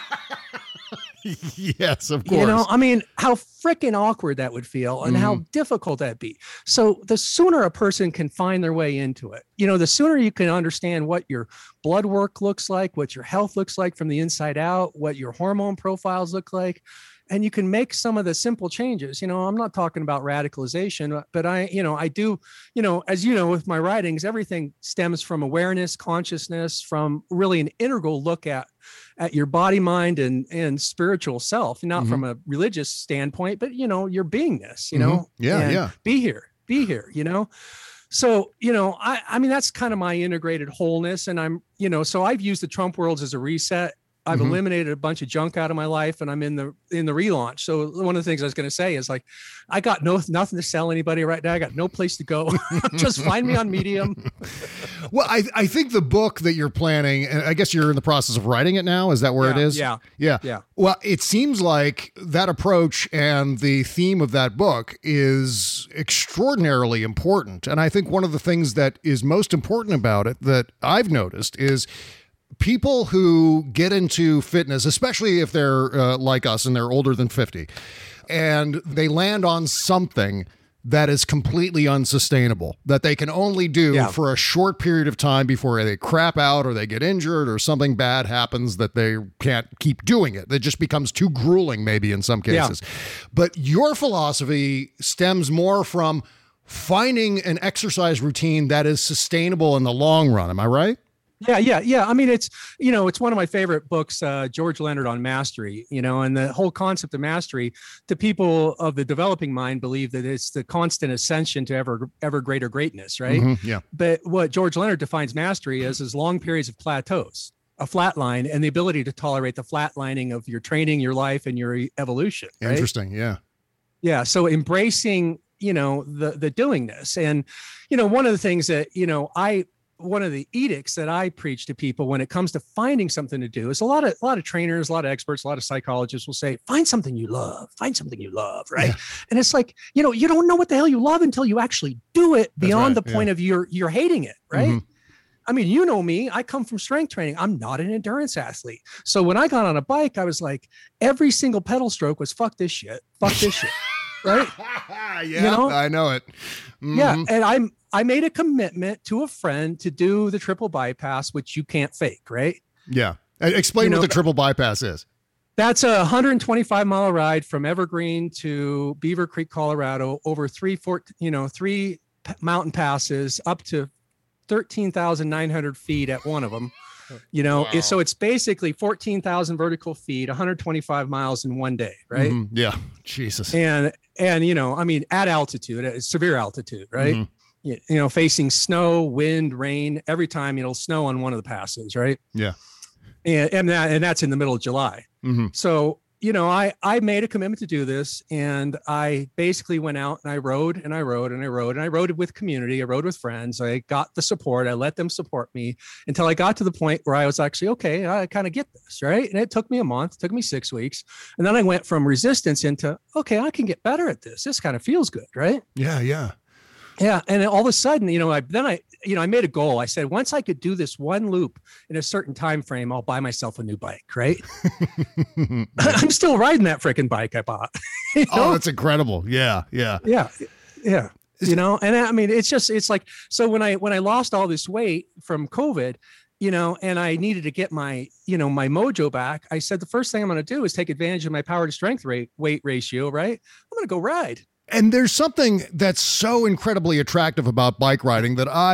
Yes, of course. You know, I mean, how freaking awkward that would feel and mm. how difficult that'd be. So the sooner a person can find their way into it, you know, the sooner you can understand what your blood work looks like, what your health looks like from the inside out, what your hormone profiles look like. And you can make some of the simple changes. You know, I'm not talking about radicalization, but I, you know, I do, you know, as you know, with my writings, everything stems from awareness, consciousness, from really an integral look at, at your body, mind, and, and spiritual self, not mm-hmm. from a religious standpoint, but, you know, your beingness, you know, mm-hmm. yeah, and yeah. be here, be here, you know? So, you know, I, I mean, that's kind of my integrated wholeness. And I'm, you know, so I've used the Trump Worlds as a reset. I've mm-hmm. eliminated a bunch of junk out of my life, and I'm in the in the relaunch. So one of the things I was going to say is like, I got no nothing to sell anybody right now. I got no place to go. Just find me on Medium. Well, I I think the book that you're planning, and I guess you're in the process of writing it now. Is that where yeah, it is? Yeah. Yeah. Yeah. Well, it seems like that approach and the theme of that book is extraordinarily important. And I think one of the things that is most important about it that I've noticed is people who get into fitness, especially if they're uh, like us and they're older than fifty, and they land on something that is completely unsustainable, that they can only do yeah. for a short period of time before they crap out or they get injured or something bad happens that they can't keep doing it. It just becomes too grueling maybe in some cases. Yeah. But your philosophy stems more from finding an exercise routine that is sustainable in the long run. Am I right? Yeah, yeah, yeah. I mean, it's, you know, it's one of my favorite books, uh, George Leonard on mastery, you know, and the whole concept of mastery, the people of the developing mind believe that it's the constant ascension to ever, ever greater greatness, right? Mm-hmm, yeah. But what George Leonard defines mastery as is long periods of plateaus, a flat line, and the ability to tolerate the flatlining of your training, your life, and your evolution. Right? Interesting, yeah. Yeah, so embracing, you know, the the doingness. And, you know, one of the things that, you know, I, one of the edicts that I preach to people when it comes to finding something to do is a lot of, a lot of trainers, a lot of experts, a lot of psychologists will say, find something you love, find something you love. Right. Yeah. And it's like, you know, you don't know what the hell you love until you actually do it beyond right. the point yeah. of you're, you're hating it. Right. Mm-hmm. I mean, you know me, I come from strength training. I'm not an endurance athlete. So when I got on a bike, I was like, every single pedal stroke was fuck this shit, fuck this shit. Right. yeah. You know? I know it. Mm-hmm. Yeah. And I'm, I made a commitment to a friend to do the triple bypass, which you can't fake, right? Yeah. Explain you know, what the triple bypass is. That's a one hundred twenty-five mile ride from Evergreen to Beaver Creek, Colorado, over three, four, you know, three mountain passes up to thirteen thousand nine hundred feet at one of them. You know, wow. So it's basically fourteen thousand vertical feet, one hundred twenty-five miles in one day, right? Mm-hmm. Yeah. Jesus. And, and, you know, I mean, at altitude, at severe altitude, right? Mm-hmm. You know, facing snow, wind, rain, every time it'll snow on one of the passes, right? Yeah. And and, that, and that's in the middle of July. Mm-hmm. So, you know, I, I made a commitment to do this, and I basically went out and I rode and I rode and I rode and I rode with community. I rode with friends. I got the support. I let them support me until I got to the point where I was actually, okay, I kind of get this, right? And it took me a month, took me six weeks. And then I went from resistance into, okay, I can get better at this. This kind of feels good, right? Yeah, yeah. Yeah. And all of a sudden, you know, I, then I, you know, I made a goal. I said, once I could do this one loop in a certain time frame, I'll buy myself a new bike. Right. I'm still riding that freaking bike I bought. You know? Oh, that's incredible. Yeah. Yeah. Yeah. Yeah. You know, and I mean, it's just, it's like, so when I, when I lost all this weight from COVID, you know, and I needed to get my, you know, my mojo back, I said, the first thing I'm going to do is take advantage of my power to strength rate weight ratio. Right. I'm going to go ride. And there's something that's so incredibly attractive about bike riding that I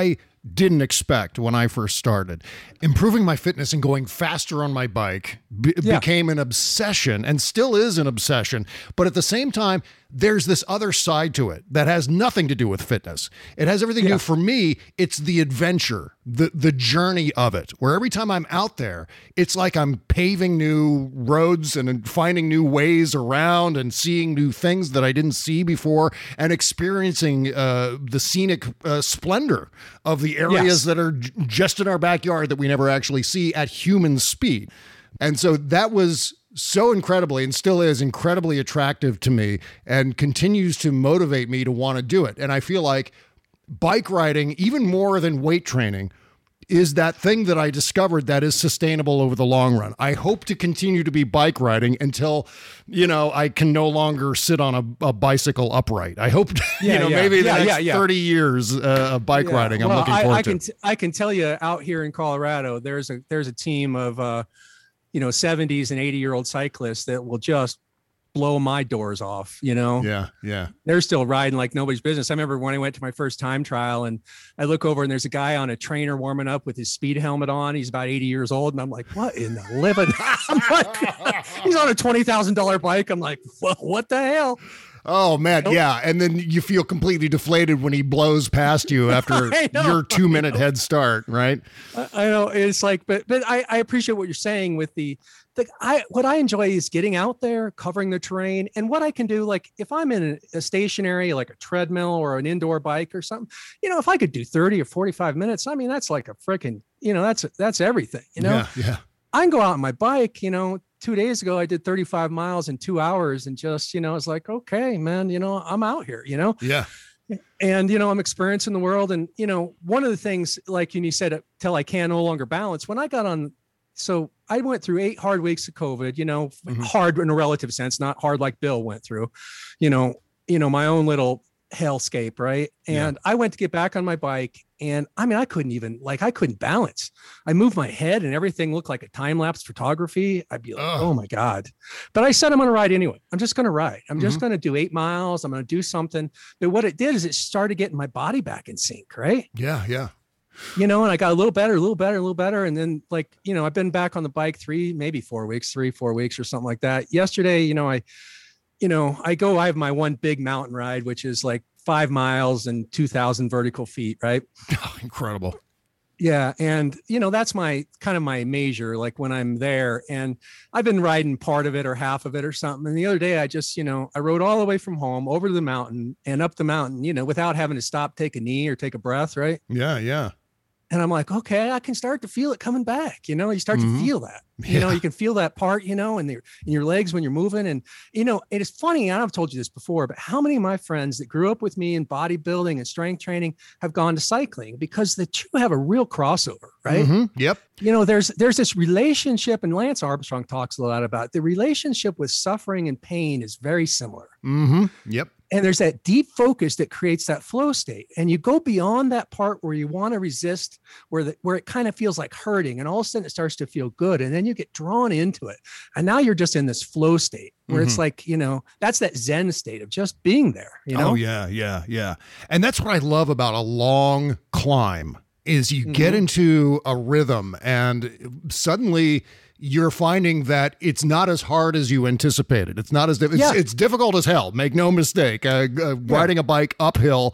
didn't expect when I first started. Improving my fitness and going faster on my bike be- Yeah. became an obsession and still is an obsession. But at the same time, there's this other side to it that has nothing to do with fitness. It has everything to Yeah. do, for me, it's the adventure, the the journey of it, where every time I'm out there, it's like I'm paving new roads and finding new ways around and seeing new things that I didn't see before and experiencing uh, the scenic uh, splendor of the areas Yes. that are j- just in our backyard that we never actually see at human speed. And so that was so incredibly, and still is incredibly attractive to me, and continues to motivate me to want to do it. And I feel like bike riding, even more than weight training, is that thing that I discovered that is sustainable over the long run. I hope to continue to be bike riding until, you know, I can no longer sit on a, a bicycle upright. I hope, Yeah, you know, yeah. maybe the Yeah, next yeah, yeah. thirty years uh, of bike Yeah. riding. I'm Well, looking I, forward I to. can t- I can tell you out here in Colorado, there's a there's a team of uh, you know, seventies and eighty year old cyclists that will just blow my doors off. You know, Yeah, yeah. they're still riding like nobody's business. I remember when I went to my first time trial, and I look over and there's a guy on a trainer warming up with his speed helmet on. He's about eighty years old, and I'm like, what in the living? I'm like, he's on a twenty thousand dollar bike. I'm like, well, what the hell? Oh man, Nope. yeah, and then you feel completely deflated when he blows past you after I know, your two minute I know. head start, right? I I know it's like, but but I, I appreciate what you're saying with the the I what I enjoy is getting out there, covering the terrain, and what I can do. Like if I'm in a, a stationary, like a treadmill or an indoor bike or something, you know, if I could do thirty or forty-five minutes, I mean, that's like a freaking, you know, that's that's everything. You know, Yeah, yeah. I can go out on my bike. You know, two days ago I did thirty-five miles in two hours, and just, you know, it's like, okay, man, you know, I'm out here. You know. Yeah. And, you know, I'm experiencing the world. And, you know, one of the things, like you said, till I can no longer balance, when I got on, so I went through eight hard weeks of COVID, you know, Mhm. hard in a relative sense, not hard like Bill went through, you know, you know, my own little hellscape. Right. Yeah. And I went to get back on my bike, and I mean, I couldn't even, like, I couldn't balance. I moved my head and everything looked like a time lapse photography. I'd be like, Ugh. oh my God. But I said, I'm going to ride anyway. I'm just going to ride. I'm just Mhm. going to do eight miles. I'm going to do something. But what it did is it started getting my body back in sync. Right. Yeah, yeah. You know, and I got a little better, a little better, a little better. And then, like, you know, I've been back on the bike three, maybe four weeks, three, four weeks or something like that. Yesterday, you know, I, you know, I go, I have my one big mountain ride, which is like five miles and two thousand vertical feet. Right. Oh, incredible. Yeah. And, you know, that's my kind of my measure, like when I'm there, and I've been riding part of it or half of it or something. And the other day I just, you know, I rode all the way from home over to the mountain and up the mountain, you know, without having to stop, take a knee or take a breath. Right. Yeah, yeah. And I'm like, okay, I can start to feel it coming back. You know, you start Mhm. to feel that, you know, Yeah. you can feel that part, you know, in, the, in your legs when you're moving. And, you know, it is funny. And I've told you this before, but how many of my friends that grew up with me in bodybuilding and strength training have gone to cycling, because the two have a real crossover, right? Mhm. Yep. You know, there's, there's this relationship, and Lance Armstrong talks a lot about it. The relationship with suffering and pain is very similar. Mm-hmm. Yep. And there's that deep focus that creates that flow state. And you go beyond that part where you want to resist, where the, where it kind of feels like hurting. And all of a sudden it starts to feel good. And then you get drawn into it. And now you're just in this flow state where Mhm. it's like, you know, that's that Zen state of just being there, you know? Oh yeah, yeah, yeah. And that's what I love about a long climb is you get Mhm. into a rhythm, and suddenly you're finding that it's not as hard as you anticipated. It's not as diff- Yeah. it's, it's difficult as hell. Make no mistake. Uh, uh, riding a bike uphill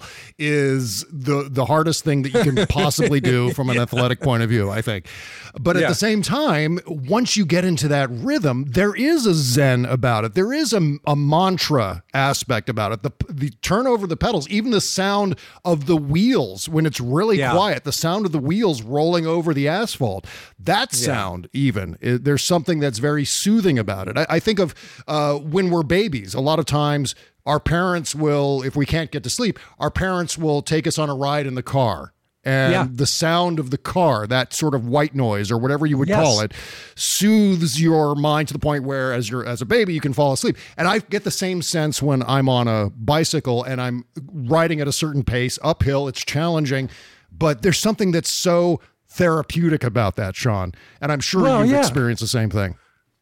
is the the hardest thing that you can possibly do from an athletic point of view, I think. But at Yeah. the same time, once you get into that rhythm, there is a zen about it. There is a, a mantra aspect about it. The the turn over the pedals, even the sound of the wheels when it's really Yeah. quiet, the sound of the wheels rolling over the asphalt, that Yeah. sound even, it, there's something that's very soothing about it. I, I think of uh, when we're babies, a lot of times our parents will, if we can't get to sleep, our parents will take us on a ride in the car. And Yeah. the sound of the car, that sort of white noise or whatever you would Yes. call it, soothes your mind to the point where as you're as a baby, you can fall asleep. And I get the same sense when I'm on a bicycle and I'm riding at a certain pace uphill. It's challenging, but there's something that's so therapeutic about that, Sean. And I'm sure Well, you've yeah. experienced the same thing.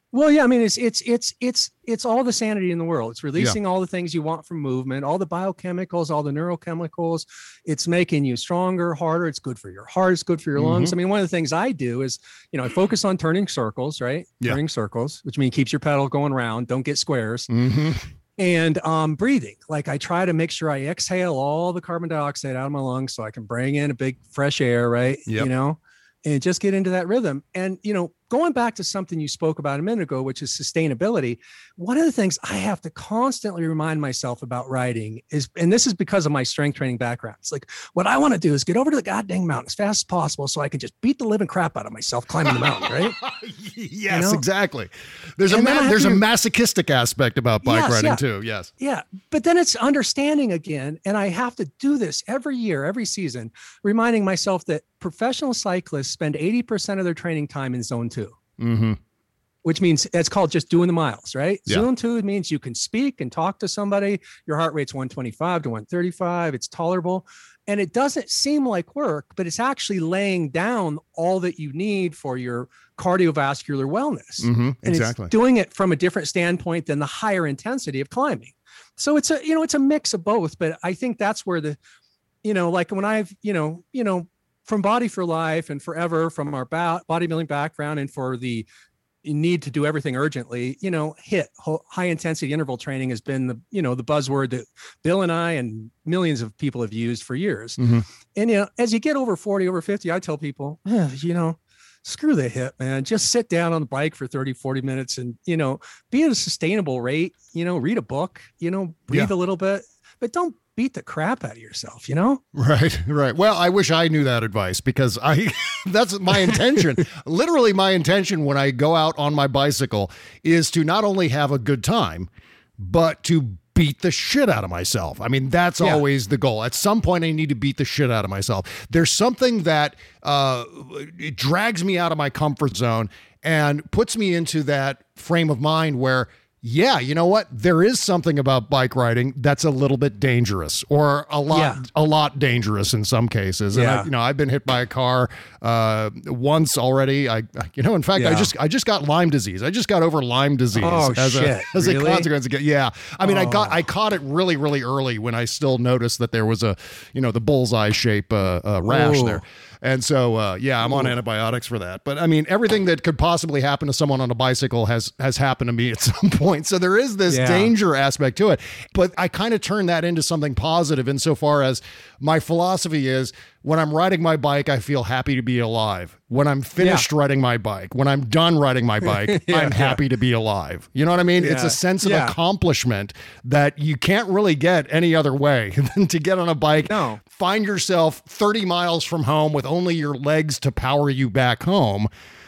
Well, yeah, I mean, it's it's it's it's it's all the sanity in the world. It's releasing yeah. all the things you want from movement, all the biochemicals, all the neurochemicals. It's making you stronger, harder. It's good for your heart. It's good for your mm-hmm. lungs. I mean, one of the things I do is, you know, I focus on turning circles, right? Yeah. Turning circles, which means keeps your pedal going round. Don't get squares. Mm-hmm. And um, breathing. Like I try to make sure I exhale all the carbon dioxide out of my lungs so I can bring in a big fresh air, right? Yep. You know, and just get into that rhythm. And, you know, going back to something you spoke about a minute ago, which is sustainability, one of the things I have to constantly remind myself about riding is, and this is because of my strength training background. It's like, what I want to do is get over to the goddamn mountain as fast as possible so I can just beat the living crap out of myself climbing the mountain, right? Yes, you know? Exactly. There's and a ma- there's to, a masochistic aspect about bike yes, riding yeah. too. Yes. Yeah. But then it's understanding again. And I have to do this every year, every season, reminding myself that professional cyclists spend eighty percent of their training time in zone two. Mm-hmm. Which means it's called just doing the miles, right? Yeah. Zone two means you can speak and talk to somebody. Your heart rate's one twenty-five to one thirty-five. It's tolerable. And it doesn't seem like work, but it's actually laying down all that you need for your cardiovascular wellness. Mm-hmm. And exactly. It's doing it from a different standpoint than the higher intensity of climbing. So it's a, you know, it's a mix of both, but I think that's where the, you know, like when I've, you know, you know, from Body for Life and forever from our ba- bodybuilding background and for the need to do everything urgently, you know, hit high intensity interval training has been the, you know, the buzzword that Bill and I and millions of people have used for years. Mm-hmm. And, you know, as you get over forty, over fifty, I tell people, eh, you know, screw the hit, man, just sit down on the bike for thirty, forty minutes and, you know, be at a sustainable rate, you know, read a book, you know, breathe yeah. a little bit, but don't beat the crap out of yourself, you know? Right, right. Well, I wish I knew that advice because I, that's my intention. Literally my intention when I go out on my bicycle is to not only have a good time, but to beat the shit out of myself. I mean, that's yeah. always the goal. At some point I need to beat the shit out of myself. There's something that uh, it drags me out of my comfort zone and puts me into that frame of mind where yeah, you know what? There is something about bike riding that's a little bit dangerous, or a lot, yeah. a lot dangerous in some cases. And yeah. I, you know, I've been hit by a car uh, once already. I, you know, in fact, yeah. I just, I just got Lyme disease. I just got over Lyme disease oh, as shit. a as really? a consequence. Of, yeah, I mean, oh. I got, I caught it really, really early when I still noticed that there was a, you know, the bullseye shape uh, uh, rash Ooh. there. And so, uh, yeah, I'm on Ooh. antibiotics for that. But I mean, everything that could possibly happen to someone on a bicycle has has happened to me at some point. So there is this yeah. danger aspect to it. But I kind of turn that into something positive insofar as my philosophy is when I'm riding my bike, I feel happy to be alive. When I'm finished yeah. riding my bike, when I'm done riding my bike, yeah, I'm happy yeah. to be alive. You know what I mean? Yeah. It's a sense of yeah. accomplishment that you can't really get any other way than to get on a bike, no. find yourself thirty miles from home with only your legs to power you back home.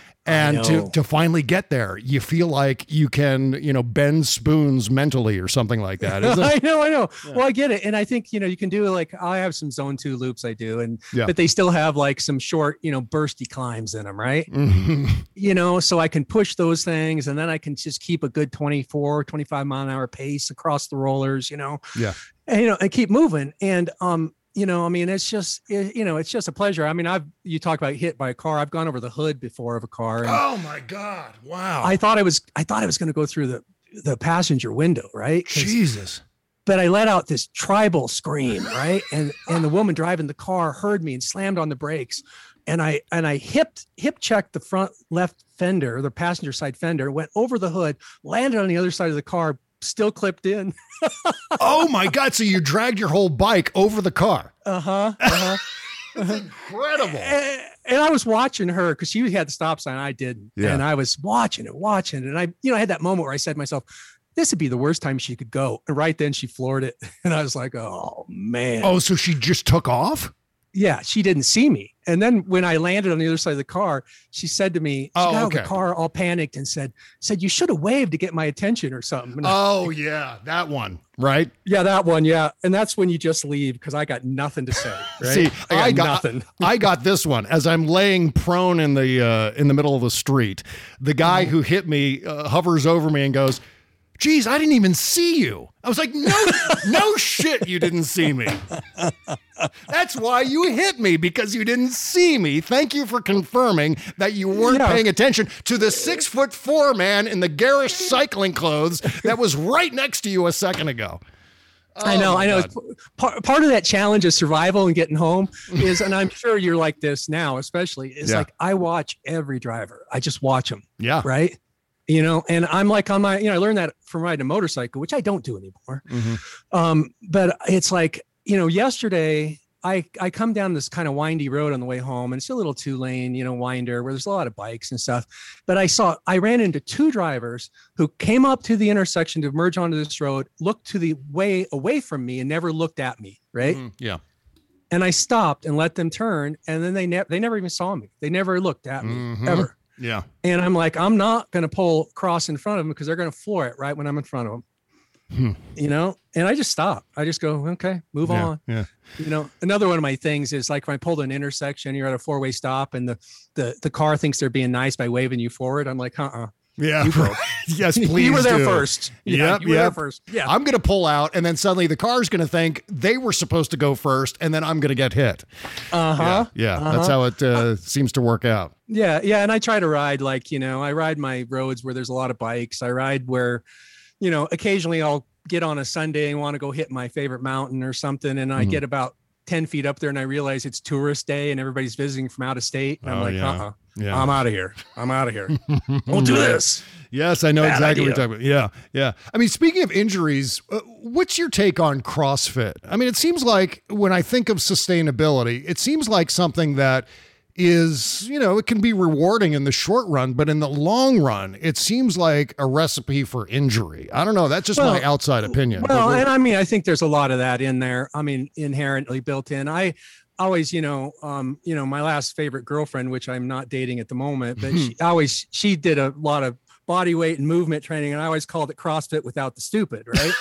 And to, to finally get there, you feel like you can, you know, bend spoons mentally or something like that. Isn't I it? know, I know. Yeah. Well, I get it. And I think, you know, you can do like, I have some zone two loops I do, and, yeah. but they still have like some short, you know, bursty climbs in them. Right. Mm-hmm. You know, so I can push those things and then I can just keep a good twenty-four, twenty-five mile an hour pace across the rollers, you know, yeah. and, you know, and keep moving. And, um, you know, I mean, it's just, it, you know, it's just a pleasure. I mean, I've, you talk about hit by a car. I've gone over the hood before of a car. And oh my God. Wow. I thought I was, I thought I was going to go through the, the passenger window. Right. Jesus. But I let out this tribal scream. Right. And, and the woman driving the car heard me and slammed on the brakes. And I, and I hip, hip checked the front left fender, the passenger side fender, went over the hood, landed on the other side of the car, still clipped in. Oh my God. So you dragged your whole bike over the car. Uh-huh. Uh-huh. That's incredible. And, and I was watching her because she had the stop sign. I didn't. Yeah. And I was watching it, watching it. And I, you know, I had that moment where I said to myself, this would be the worst time she could go. And right then she floored it. And I was like, oh man. Oh, so she just took off? Yeah, she didn't see me. And then when I landed on the other side of the car, she said to me, she oh, got out okay. of the car all panicked and said, said, you should have waved to get my attention or something. And oh, I, yeah, that one, right? Yeah, that one, yeah. And that's when you just leave because I got nothing to say, right? See, I got, I got nothing. I got this one. As I'm laying prone in the uh, in the middle of the street, the guy who hit me uh, hovers over me and goes, geez, I didn't even see you. I was like, no, no shit, you didn't see me. That's why you hit me, because you didn't see me. Thank you for confirming that you weren't Yeah. paying attention to the six foot four man in the garish cycling clothes that was right next to you a second ago. I know, Oh, my I know. God. It's part, part of that challenge of survival and getting home is, and I'm sure you're like this now, especially, is Yeah. like I watch every driver. I just watch them. Yeah. Right. You know, and I'm like on my, you know, I learned that from riding a motorcycle, which I don't do anymore. Mhm. Um, but it's like, you know, yesterday I, I come down this kind of windy road on the way home, and it's a little two lane, you know, winder where there's a lot of bikes and stuff. But I saw, I ran into two drivers who came up to the intersection to merge onto this road, looked to the way away from me and never looked at me. Right. Mhm. Yeah. And I stopped and let them turn. And then they never, they never even saw me. They never looked at me Mhm. ever. Yeah. And I'm like, I'm not going to pull cross in front of them because they're going to floor it right when I'm in front of them. Hmm. You know, and I just stop. I just go, okay, move Yeah. on. Yeah. You know, another one of my things is like when I pulled an intersection, you're at a four way stop, and the the the car thinks they're being nice by waving you forward. I'm like, uh uh Yeah. You go. Yes, please. you were there do. first. Yeah, Yep, you were there yep. first. Yeah. I'm going to pull out, and then suddenly the car's going to think they were supposed to go first, and then I'm going to get hit. Uh huh. Yeah. Uh-huh. That's how it uh, seems to work out. Yeah, yeah, and I try to ride like, you know, I ride my roads where there's a lot of bikes. I ride where, you know, occasionally I'll get on a Sunday and want to go hit my favorite mountain or something, and I Mhm. get about ten feet up there and I realize it's tourist day and everybody's visiting from out of state. And I'm Oh, like, yeah. uh-uh, Yeah. I'm out of here. I'm out of here. Don't do Right. this. Yes, I know Bad exactly what idea. you're talking about. Yeah, yeah. I mean, speaking of injuries, uh, what's your take on CrossFit? I mean, it seems like when I think of sustainability, it seems like something that is, you know, it can be rewarding in the short run, but in the long run, it seems like a recipe for injury. I don't know. That's just Well, my outside opinion. Well, But- and I mean, I think there's a lot of that in there. I mean, inherently built in. I always, you know, um, you know, my last favorite girlfriend, which I'm not dating at the moment, but she always, she did a lot of body weight and movement training. And I always called it CrossFit without the stupid, right?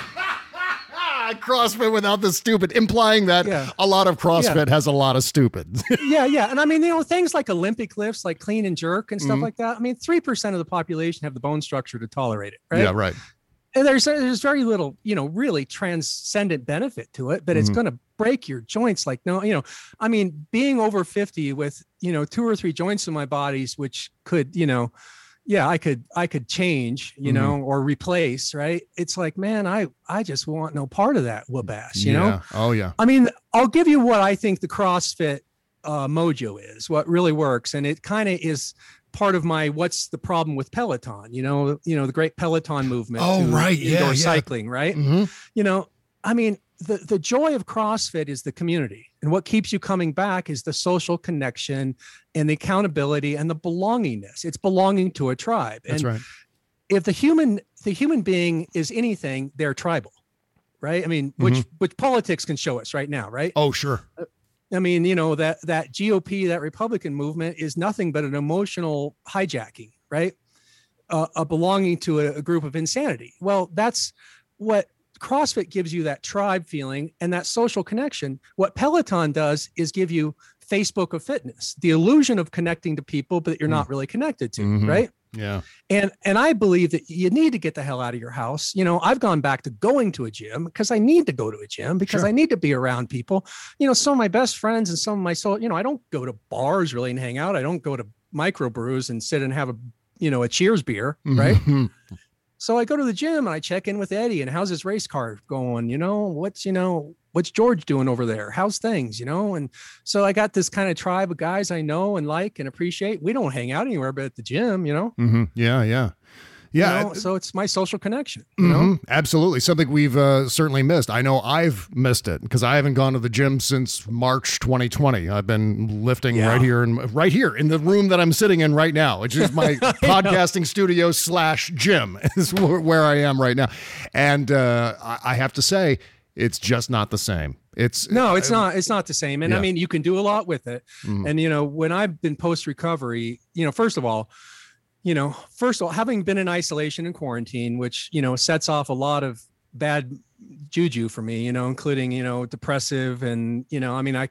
CrossFit without the stupid, implying that Yeah. a lot of CrossFit has a lot of stupid. yeah, yeah. And I mean, you know, things like Olympic lifts, like clean and jerk and stuff Mhm. like that. I mean, three percent of the population have the bone structure to tolerate it, right? Yeah, right. And there's there's very little, you know, really transcendent benefit to it, but it's Mhm. going to break your joints. Like, no, you know, I mean, being over fifty with, you know, two or three joints in my bodies, which could, you know, yeah, I could, I could change, you Mhm. know, or replace, right? It's like, man, I, I just want no part of that whoop ass, you know? Yeah. Oh, yeah. I mean, I'll give you what I think the CrossFit uh, mojo is, what really works. And it kind of is part of my, what's the problem with Peloton, you know, you know, the great Peloton movement. Oh, to right. Yeah, Indoor yeah. cycling, right? Mhm. You know, I mean, the, the joy of CrossFit is the community. And what keeps you coming back is the social connection and the accountability and the belongingness. It's belonging to a tribe. That's and right. if the human, the human being is anything, they're tribal, right? I mean, which, Mhm. which politics can show us right now, right? Oh, sure. I mean, you know, that that G O P, that Republican movement is nothing but an emotional hijacking, right? Uh, a belonging to a, a group of insanity. Well, that's what CrossFit gives you, that tribe feeling and that social connection. What Peloton does is give you Facebook of fitness, the illusion of connecting to people, but you're not really connected to, Mhm. right? Yeah. And and I believe that you need to get the hell out of your house. You know, I've gone back to going to a gym because I need to go to a gym because Sure. I need to be around people. You know, some of my best friends and some of my soul, you know, I don't go to bars really and hang out. I don't go to microbrews and sit and have a, you know, a Cheers beer, right? Mhm. So I go to the gym and I check in with Eddie and how's his race car going? You know, what's, you know, what's George doing over there? How's things, you know? And so I got this kind of tribe of guys I know and like and appreciate. We don't hang out anywhere but at the gym, you know? Mhm. Yeah, yeah. Yeah. You know, so it's my social connection, you know? Mhm. Absolutely. Something we've uh, certainly missed. I know I've missed it because I haven't gone to the gym since March twenty twenty. I've been lifting Yeah. right here and right here in the room that I'm sitting in right now, which is my podcasting studio slash gym is where where I am right now. And uh, I, I have to say, it's just not the same. It's No, it's not. It's not the same. And Yeah. I mean, you can do a lot with it. Mhm. And, you know, when I've been post recovery, you know, first of all, you know, first of all, having been in isolation and quarantine, which, you know, sets off a lot of bad juju for me, you know, including, you know, depressive and, you know, I mean, I can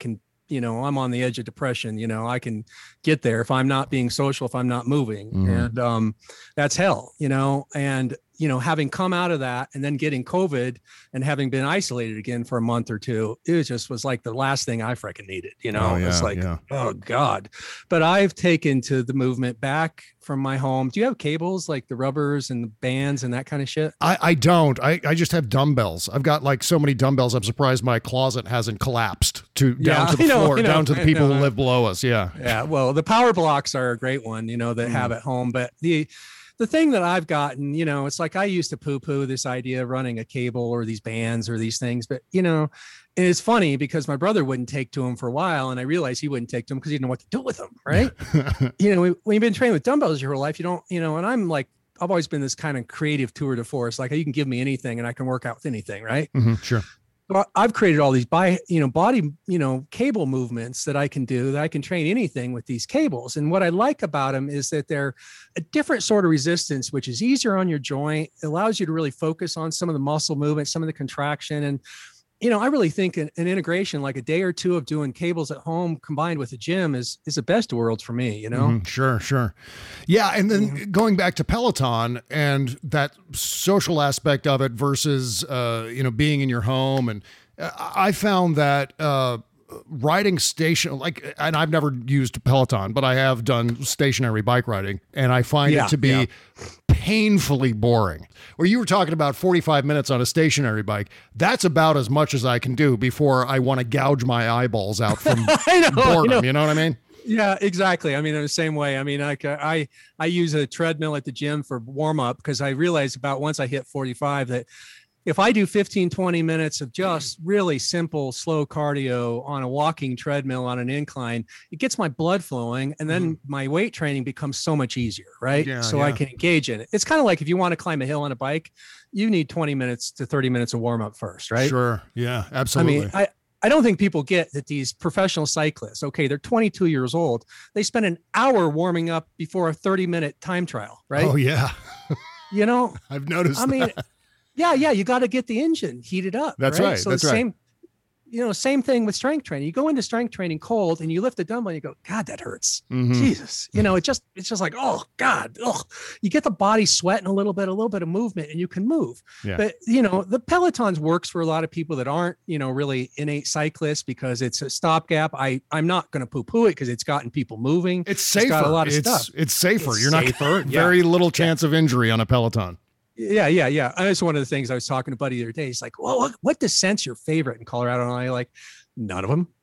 you know, I'm on the edge of depression. You know, I can get there if I'm not being social, if I'm not moving. Mm-hmm. And um, that's hell, you know, and, you know, having come out of that and then getting COVID and having been isolated again for a month or two, it was just was like the last thing I freaking needed, you know, oh, yeah, it's like, yeah. oh God, but I've taken to the movement back from my home. Do you have cables like the rubbers and the bands and that kind of shit? I, I don't, I, I just have dumbbells. I've got like so many dumbbells. I'm surprised my closet hasn't collapsed to down Yeah, to the I know, floor, I know, down to the I people know. who live below us. Yeah. Yeah. Well, the power blocks are a great one, you know, that Mm. have at home, but the, the thing that I've gotten, you know, it's like I used to poo poo this idea of running a cable or these bands or these things, but you know, and it's funny because my brother wouldn't take to them for a while. And I realized he wouldn't take to them because he didn't know what to do with them. Right. You know, when you've been training with dumbbells your whole life, you don't, you know, and I'm like, I've always been this kind of creative tour de force. Like you can give me anything and I can work out with anything. Right. Mm-hmm, sure. So I've created all these by, you know, body, you know, cable movements that I can do, that I can train anything with these cables. And what I like about them is that they're a different sort of resistance, which is easier on your joint. It allows you to really focus on some of the muscle movement, some of the contraction. And, you know, I really think an, an integration, like a day or two of doing cables at home combined with the gym is, is the best of worlds for me, you know? Mm-hmm, sure, sure. Yeah. And then mm-hmm. going back to Peloton and that social aspect of it versus, uh, you know, being in your home. And uh, I found that, uh, riding station, like, and I've never used Peloton, but I have done stationary bike riding, and I find Yeah, it to be yeah. painfully boring. Where you were talking about forty-five minutes on a stationary bike, that's about as much as I can do before I want to gouge my eyeballs out from I know, boredom. I know. You know what I mean? Yeah, exactly. I mean, in the same way. I mean, like uh, I, I use a treadmill at the gym for warm up because I realized about once I hit forty-five that if I do fifteen, twenty minutes of just really simple, slow cardio on a walking treadmill on an incline, it gets my blood flowing. And then mm. my weight training becomes so much easier, right? Yeah, so yeah. I can engage in it. It's kind of like if you want to climb a hill on a bike, you need twenty minutes to thirty minutes of warm up first, right? Sure. Yeah, absolutely. I mean, I, I don't think people get that these professional cyclists, okay, they're twenty-two years old. They spend an hour warming up before a thirty minute time trial, right? Oh, yeah. You know, I've noticed I mean, that. yeah, yeah, you got to get the engine heated up. That's right. So that's the right. same, you know, same thing with strength training. You go into strength training cold and you lift the dumbbell and you go, God, that hurts. Mhm. Jesus. You know, it just, it's just like, oh God, oh, you get the body sweating a little bit, a little bit of movement and you can move. Yeah. But, you know, the Pelotons works for a lot of people that aren't, you know, really innate cyclists because it's a stopgap. I, I'm not going to poo poo it because it's gotten people moving. It's safer. It's got a lot of it's, stuff. It's safer. It's You're not safer, yeah. very little chance of injury on a Peloton. Yeah, yeah, yeah. That's one of the things I was talking to Buddy the other day. He's like, well, what, what descent's your favorite in Colorado? And I like, none of them.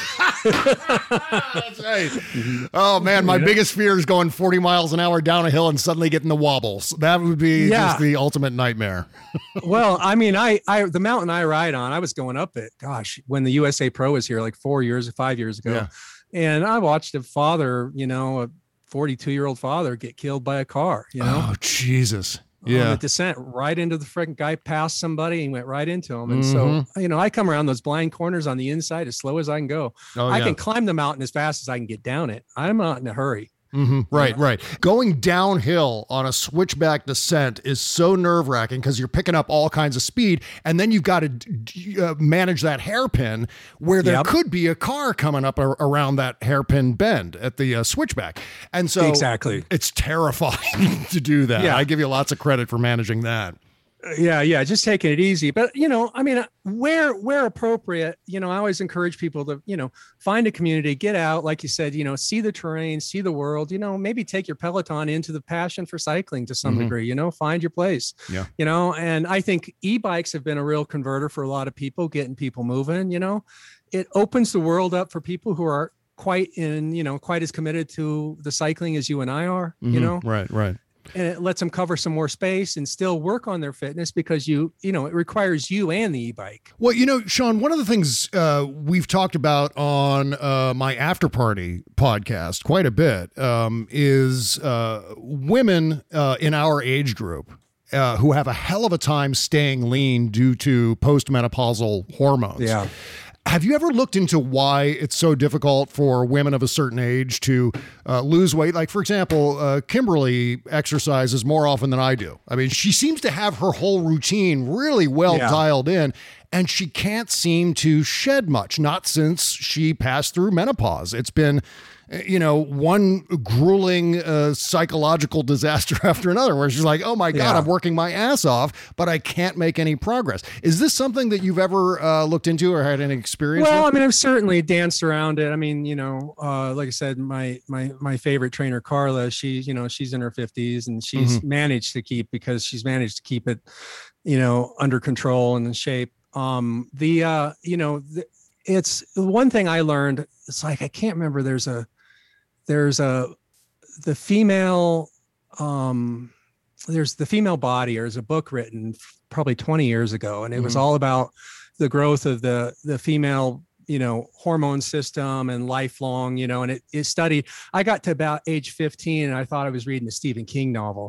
That's right. Oh man, my You know? biggest fear is going forty miles an hour down a hill and suddenly getting the wobbles. That would be Yeah. just the ultimate nightmare. Well, I mean, I, I, the mountain I ride on, I was going up it, gosh, when the U S A Pro was here, like four years or five years ago. Yeah. And I watched a father, you know, a forty-two year old father get killed by a car, you know, Oh Jesus. on Yeah. the descent right into the freaking guy, passed somebody and went right into him. And Mhm. so, you know, I come around those blind corners on the inside as slow as I can go. Oh, I yeah. can climb the mountain as fast as I can get down it. I'm not in a hurry. hmm Right, right. Going downhill on a switchback descent is so nerve wracking because you're picking up all kinds of speed, and then you've got to d- uh, manage that hairpin where there Yep. could be a car coming up ar- around that hairpin bend at the uh, switchback, and so Exactly. it's terrifying to do that. Yeah. I give you lots of credit for managing that. Yeah, yeah, just taking it easy. But you know, I mean, uh, where where appropriate, you know, I always encourage people to, you know, find a community, get out, like you said, you know, see the terrain, see the world, you know, maybe take your Peloton into the passion for cycling to some Mhm. degree, you know, find your place. Yeah. You know, and I think e-bikes have been a real converter for a lot of people, getting people moving, you know. It opens the world up for people who are quite in, you know, quite as committed to the cycling as you and I are, you Mhm. know. Right, right. And it lets them cover some more space and still work on their fitness because you, you know, it requires you and the e-bike. Well, you know, Sean, one of the things uh, we've talked about on uh, my After Party podcast quite a bit um, is uh, women uh, in our age group uh, who have a hell of a time staying lean due to postmenopausal hormones. Yeah. Have you ever looked into why it's so difficult for women of a certain age to uh, lose weight? Like, for example, uh, Kimberly exercises more often than I do. I mean, she seems to have her whole routine really well Yeah. dialed in. and she can't seem to shed much, not since she passed through menopause. It's been, you know, one grueling uh, psychological disaster after another, where she's like, oh my God, Yeah. I'm working my ass off, but I can't make any progress. Is this something that you've ever uh, looked into or had any experience Well, I with? mean, I've certainly danced around it. I mean, you know, uh, like I said, my my my favorite trainer, Carla, she, you know, she's in her fifties and she's Mm-hmm. managed to keep because she's managed to keep it, you know, under control and in shape. Um, the uh, you know, the, it's one thing I learned. It's like I can't remember. There's a there's a the female um there's the female body, or there's a book written probably twenty years ago, and it was Mhm. all about the growth of the the female, you know, hormone system and lifelong, you know, and it, it studied. I got to about age fifteen and I thought I was reading a Stephen King novel.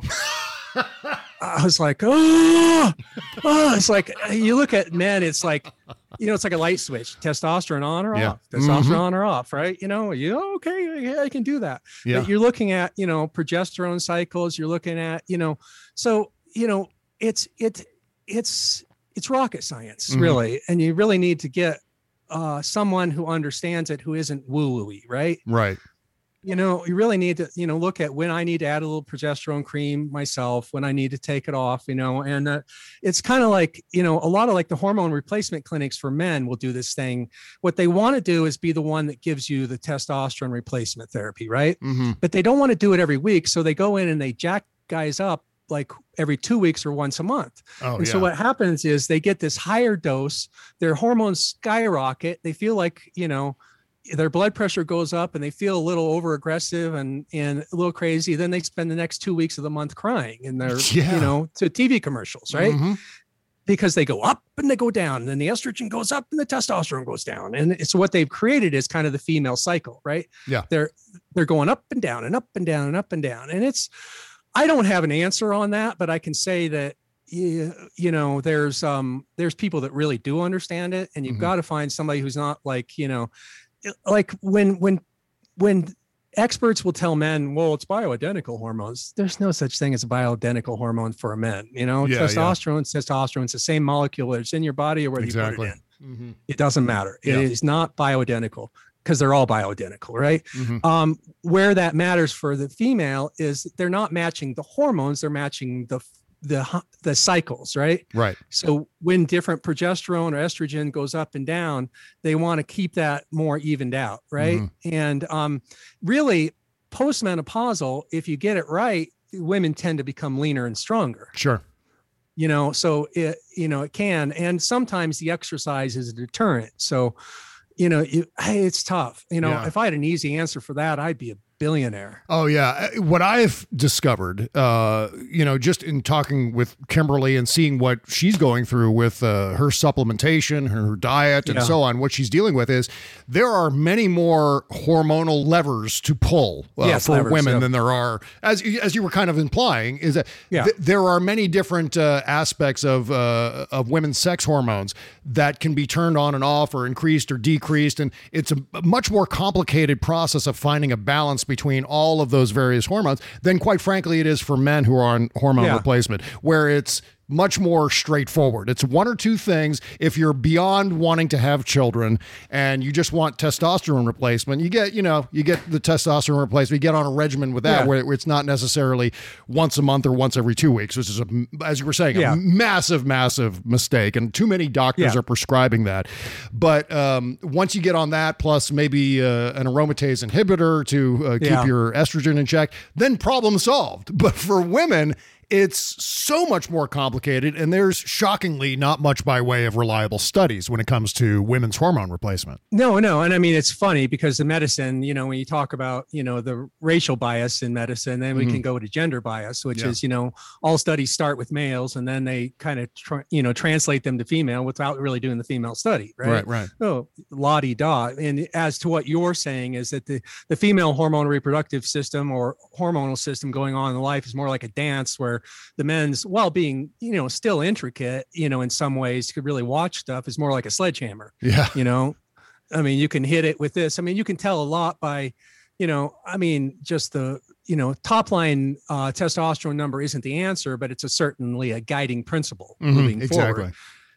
I was like, oh, oh, it's like you look at men, it's like, you know, it's like a light switch, testosterone on or Yeah. off, testosterone on or off, right? You know, you oh, okay, yeah, I can do that. Yeah. But you're looking at, you know, progesterone cycles, you're looking at, you know, so, you know, it's, it, it's, it's rocket science, Mhm. really. And you really need to get uh, someone who understands it, who isn't woo-woo-y, right? Right. You know, you really need to, you know, look at when I need to add a little progesterone cream myself, when I need to take it off, you know, and uh, it's kind of like, you know, a lot of like the hormone replacement clinics for men will do this thing. What they want to do is be the one that gives you the testosterone replacement therapy, right? Mm-hmm. But they don't want to do it every week. So they go in and they jack guys up like every two weeks or once a month. Oh, and yeah. so what happens is they get this higher dose, their hormones skyrocket. They feel like, you know, their blood pressure goes up and they feel a little over aggressive and, and a little crazy. Then they spend the next two weeks of the month crying in their, Yeah. you know, to T V commercials, right? Mhm. Because they go up and they go down, and then the estrogen goes up and the testosterone goes down. And so what they've created is kind of the female cycle, right? Yeah. They're, they're going up and down and up and down and up and down. And it's, I don't have an answer on that, but I can say that, you, you know, there's, um, there's people that really do understand it, and you've Mhm. got to find somebody who's not like, you know, like when, when, when experts will tell men, well, it's bioidentical hormones. There's no such thing as a bioidentical hormone for a man. You know, Yeah, yeah. testosterone, testosterone, it's the same molecule. It's in your body or whether Exactly. you put it in. Mm-hmm. It doesn't matter. It Yeah. is not bioidentical because they're all bioidentical, right? Mhm. Um, where that matters for the female is that they're not matching the hormones. They're matching the, the, the cycles, right? Right. So when different progesterone or estrogen goes up and down, they want to keep that more evened out, right? Mm-hmm. And um, really, postmenopausal, if you get it right, women tend to become leaner and stronger. Sure. You know, so it, you know, it can, and sometimes the exercise is a deterrent. So, you know, you, hey, it's tough. You know, Yeah. if I had an easy answer for that, I'd be a billionaire. Oh yeah. What I've discovered, uh, you know, just in talking with Kimberly and seeing what she's going through with uh, her supplementation, her diet, and Yeah. so on, what she's dealing with is there are many more hormonal levers to pull uh, Yes, for levers, women yeah. than there are, as as you were kind of implying, is that Yeah. th- there are many different uh, aspects of uh, of women's sex hormones that can be turned on and off, or increased or decreased, and it's a much more complicated process of finding a balance between all of those various hormones than, quite frankly, it is for men who are on hormone Yeah. replacement, where it's much more straightforward. It's one or two things. If you're beyond wanting to have children and you just want testosterone replacement, you get, you know, you get the testosterone replacement, you get on a regimen with that, Yeah. where it's not necessarily once a month or once every two weeks, which is, a, as you were saying, Yeah. a massive, massive mistake. And too many doctors Yeah. are prescribing that. But um, once you get on that, plus maybe uh, an aromatase inhibitor to uh, keep Yeah. your estrogen in check, then problem solved. But for women, it's so much more complicated, and there's shockingly not much by way of reliable studies when it comes to women's hormone replacement. No, no. And I mean, it's funny because the medicine, you know, when you talk about, you know, the racial bias in medicine, then we Mhm. can go to gender bias, which Yeah. is, you know, all studies start with males and then they kind of, tr- you know, translate them to female without really doing the female study. Right. right. Oh, la-di-da. And as to what you're saying is that the, the female hormone reproductive system or hormonal system going on in life is more like a dance where the men's, while being, you know, still intricate, you know, in some ways, you could really watch stuff, is more like a sledgehammer. Yeah. You know, I mean, you can hit it with this. I mean, you can tell a lot by, you know, I mean, just the, you know, top line uh, testosterone number isn't the answer, but it's a certainly a guiding principle Mhm, moving exactly. forward.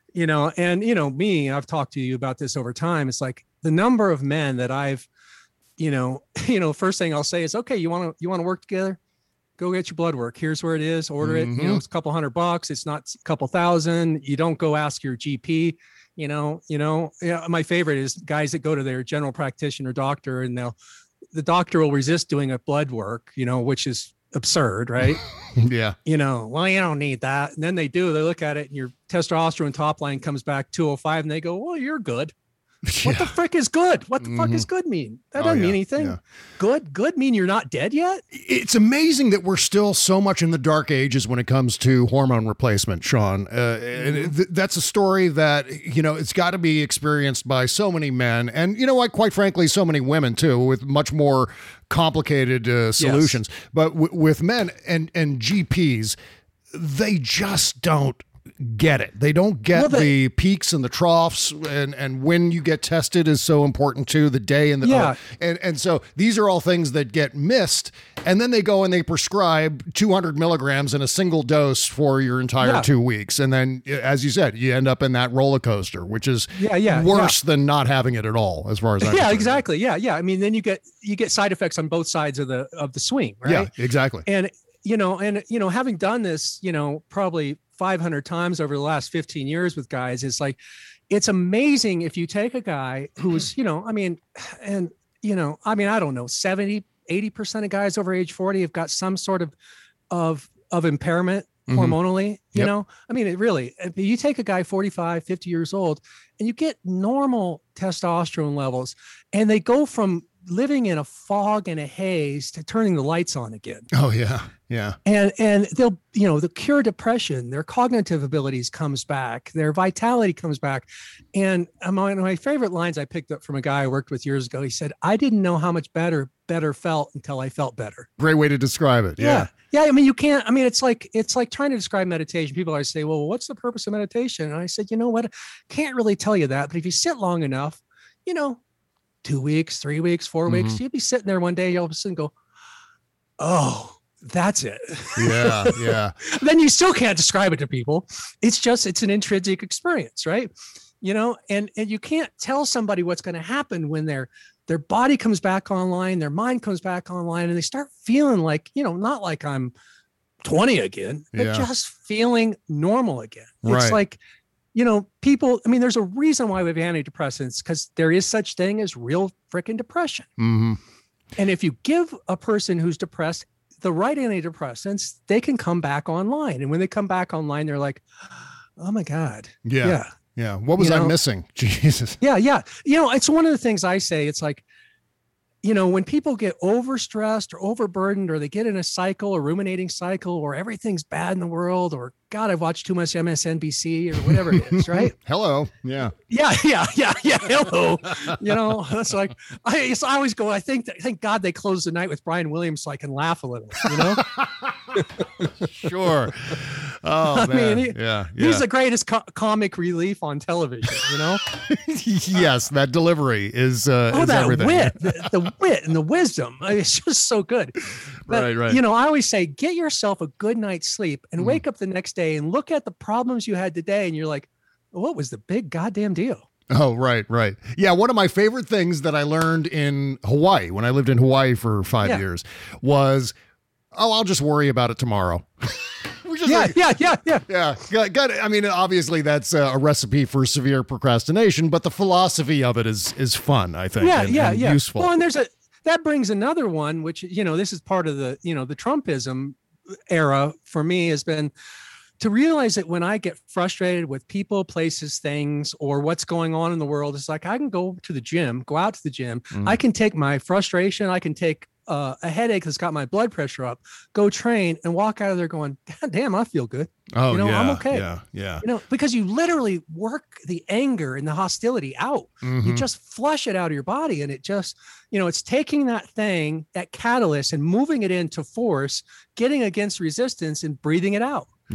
you know, and, you know, me, I've talked to you about this over time. It's like the number of men that I've, you know, you know, first thing I'll say is, okay, you want to, you want to work together? Go get your blood work. Here's where it is. Order it. Mm-hmm. You know, it's a couple hundred bucks. It's not a couple thousand. You don't go ask your G P. You know, you know, yeah, my favorite is guys that go to their general practitioner doctor, and they'll, the doctor will resist doing a blood work, you know, which is absurd, right? Yeah. You know, well, you don't need that. And then they do, they look at it and your testosterone top line comes back two oh five and they go, well, you're good. What the frick is good? What the mm-hmm. fuck is good mean? That doesn't oh, yeah, mean anything. Yeah. Good, good mean you're not dead yet? It's amazing that we're still so much in the dark ages when it comes to hormone replacement, Sean. Uh, and th- that's a story that, you know, it's got to be experienced by so many men and, you know what, quite frankly, so many women too, with much more complicated uh, solutions. Yes. But w- with men and, and G Ps, they just don't get it. They don't get well, they, the peaks and the troughs, and and when you get tested is so important too, the day and the yeah. uh, and and so these are all things that get missed, and then they go and they prescribe two hundred milligrams in a single dose for your entire yeah. two weeks, and then as you said, you end up in that roller coaster, which is yeah, yeah, worse yeah. than not having it at all, as far as I'm yeah concerned. Exactly yeah yeah I mean, then you get you get side effects on both sides of the of the swing, right? Yeah, exactly. And you know, and you know, having done this, you know, probably five hundred times over the last fifteen years with guys, it's like, it's amazing if you take a guy who's, you know, I mean, and, you know, I mean, I don't know, seventy, eighty percent of guys over age forty have got some sort of, of, of impairment mm-hmm. hormonally, you yep. know, I mean, it really, if you take a guy forty-five, fifty years old and you get normal testosterone levels and they go from living in a fog and a haze to turning the lights on again. Oh yeah. Yeah. And, and they'll, you know, they'll cure depression, their cognitive abilities comes back, their vitality comes back. And one of my favorite lines I picked up from a guy I worked with years ago, he said, I didn't know how much better, better felt until I felt better. Great way to describe it. Yeah. Yeah. yeah I mean, you can't, I mean, it's like, it's like trying to describe meditation. People always say, well, what's the purpose of meditation? And I said, you know what? Can't really tell you that, but if you sit long enough, you know, two weeks, three weeks, four mm-hmm. weeks, you'd be sitting there one day, you'll all of a sudden go, oh, that's it. Yeah. Yeah. Then you still can't describe it to people. It's just, it's an intrinsic experience, right? You know, and, and you can't tell somebody what's going to happen when their, their body comes back online, their mind comes back online, and they start feeling like, you know, not like I'm twenty again, but yeah. just feeling normal again. Right. It's like, you know, people, I mean, there's a reason why we have antidepressants, because there is such thing as real freaking depression. Mm-hmm. And if you give a person who's depressed the right antidepressants, they can come back online. And when they come back online, they're like, oh my God. Yeah. Yeah. Yeah. What was you I know? missing? Jesus. Yeah. Yeah. You know, it's one of the things I say. It's like, you know, when people get overstressed or overburdened, or they get in a cycle, a ruminating cycle, or everything's bad in the world, or God, I've watched too much M S N B C or whatever it is, right? Hello. Yeah. Yeah. Yeah. Yeah. Yeah. Hello. You know, it's like, I, it's, I always go, I think, that, thank God they closed the night with Brian Williams so I can laugh a little, you know? Sure. Oh, I man. mean, he, yeah, yeah. He's the greatest co- comic relief on television, you know? Yes. That delivery is, uh, oh, is that everything. wit, the, the wit and the wisdom. I mean, it's just so good. But, right. Right. You know, I always say, get yourself a good night's sleep and mm. wake up the next day and look at the problems you had today. And you're like, what was the big goddamn deal? Oh, right, right. Yeah, one of my favorite things that I learned in Hawaii, when I lived in Hawaii for five yeah. years, was, oh, I'll just worry about it tomorrow. Yeah, like, yeah, yeah, yeah, yeah. Got, got, I mean, obviously that's a recipe for severe procrastination, but the philosophy of it is is fun, I think. Yeah, and, yeah, and yeah. useful. Well, and there's a that brings another one, which, you know, this is part of the, you know, the Trumpism era for me has been to realize that when I get frustrated with people, places, things, or what's going on in the world, it's like I can go to the gym, go out to the gym. Mm. I can take my frustration. I can take uh, a headache that's got my blood pressure up, go train, and walk out of there going, God damn, I feel good. Oh, you know, yeah, I'm okay. Yeah, yeah. You know, because you literally work the anger and the hostility out. Mm-hmm. You just flush it out of your body, and it just, you know, it's taking that thing, that catalyst, and moving it into force, getting against resistance, and breathing it out. Yep.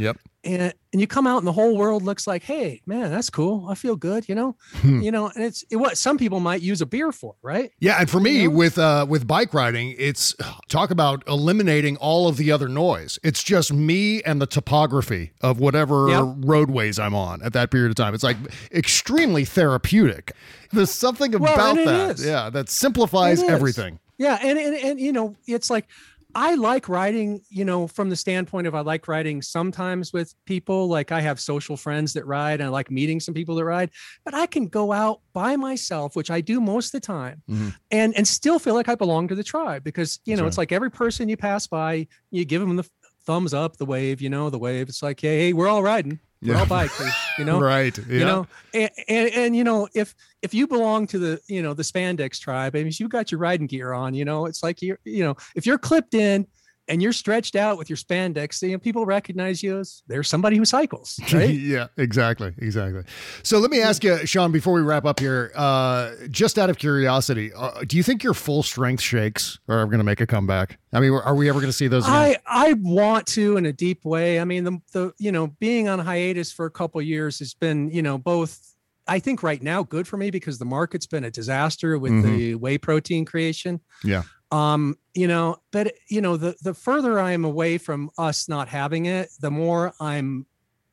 and and you come out and the whole world looks like, hey, man, that's cool. I feel good, you know, Hmm. you know, and it's it, what some people might use a beer for, right? Yeah, and for me, You know? with uh, with bike riding, it's talk about eliminating all of the other noise. It's just me and the topography of whatever Yep. roadways I'm on at that period of time. It's like extremely therapeutic. There's something Well, about and it that, is. yeah, that simplifies It is. everything. Yeah, and, and and you know, it's like I like riding, you know, from the standpoint of I like riding sometimes with people. Like I have social friends that ride, and I like meeting some people that ride. But I can go out by myself, which I do most of the time, Mhm. and and still feel like I belong to the tribe because you know That's it's like every person you pass by, you give them the thumbs up, the wave, you know, the wave. It's like, hey, hey, we're all riding, we're Yeah. all biking, you know, Right. Yeah. you know, and, and and you know, if if you belong to the you know the spandex tribe, I mean, if you got your riding gear on, you know, it's like you're you know, if you're clipped in and you're stretched out with your spandex, you know, people recognize you as there's somebody who cycles, right? Yeah, exactly. Exactly. So let me ask you, Sean, before we wrap up here, uh, just out of curiosity, uh, do you think your full strength shakes are ever going to make a comeback? I mean, are we ever going to see those again? I I want to in a deep way. I mean, the the you know being on hiatus for a couple of years has been you know both. I think right now good for me because the market's been a disaster with Mhm. the whey protein creation. Yeah. Um, you know, but you know, the the further I am away from us not having it, the more I'm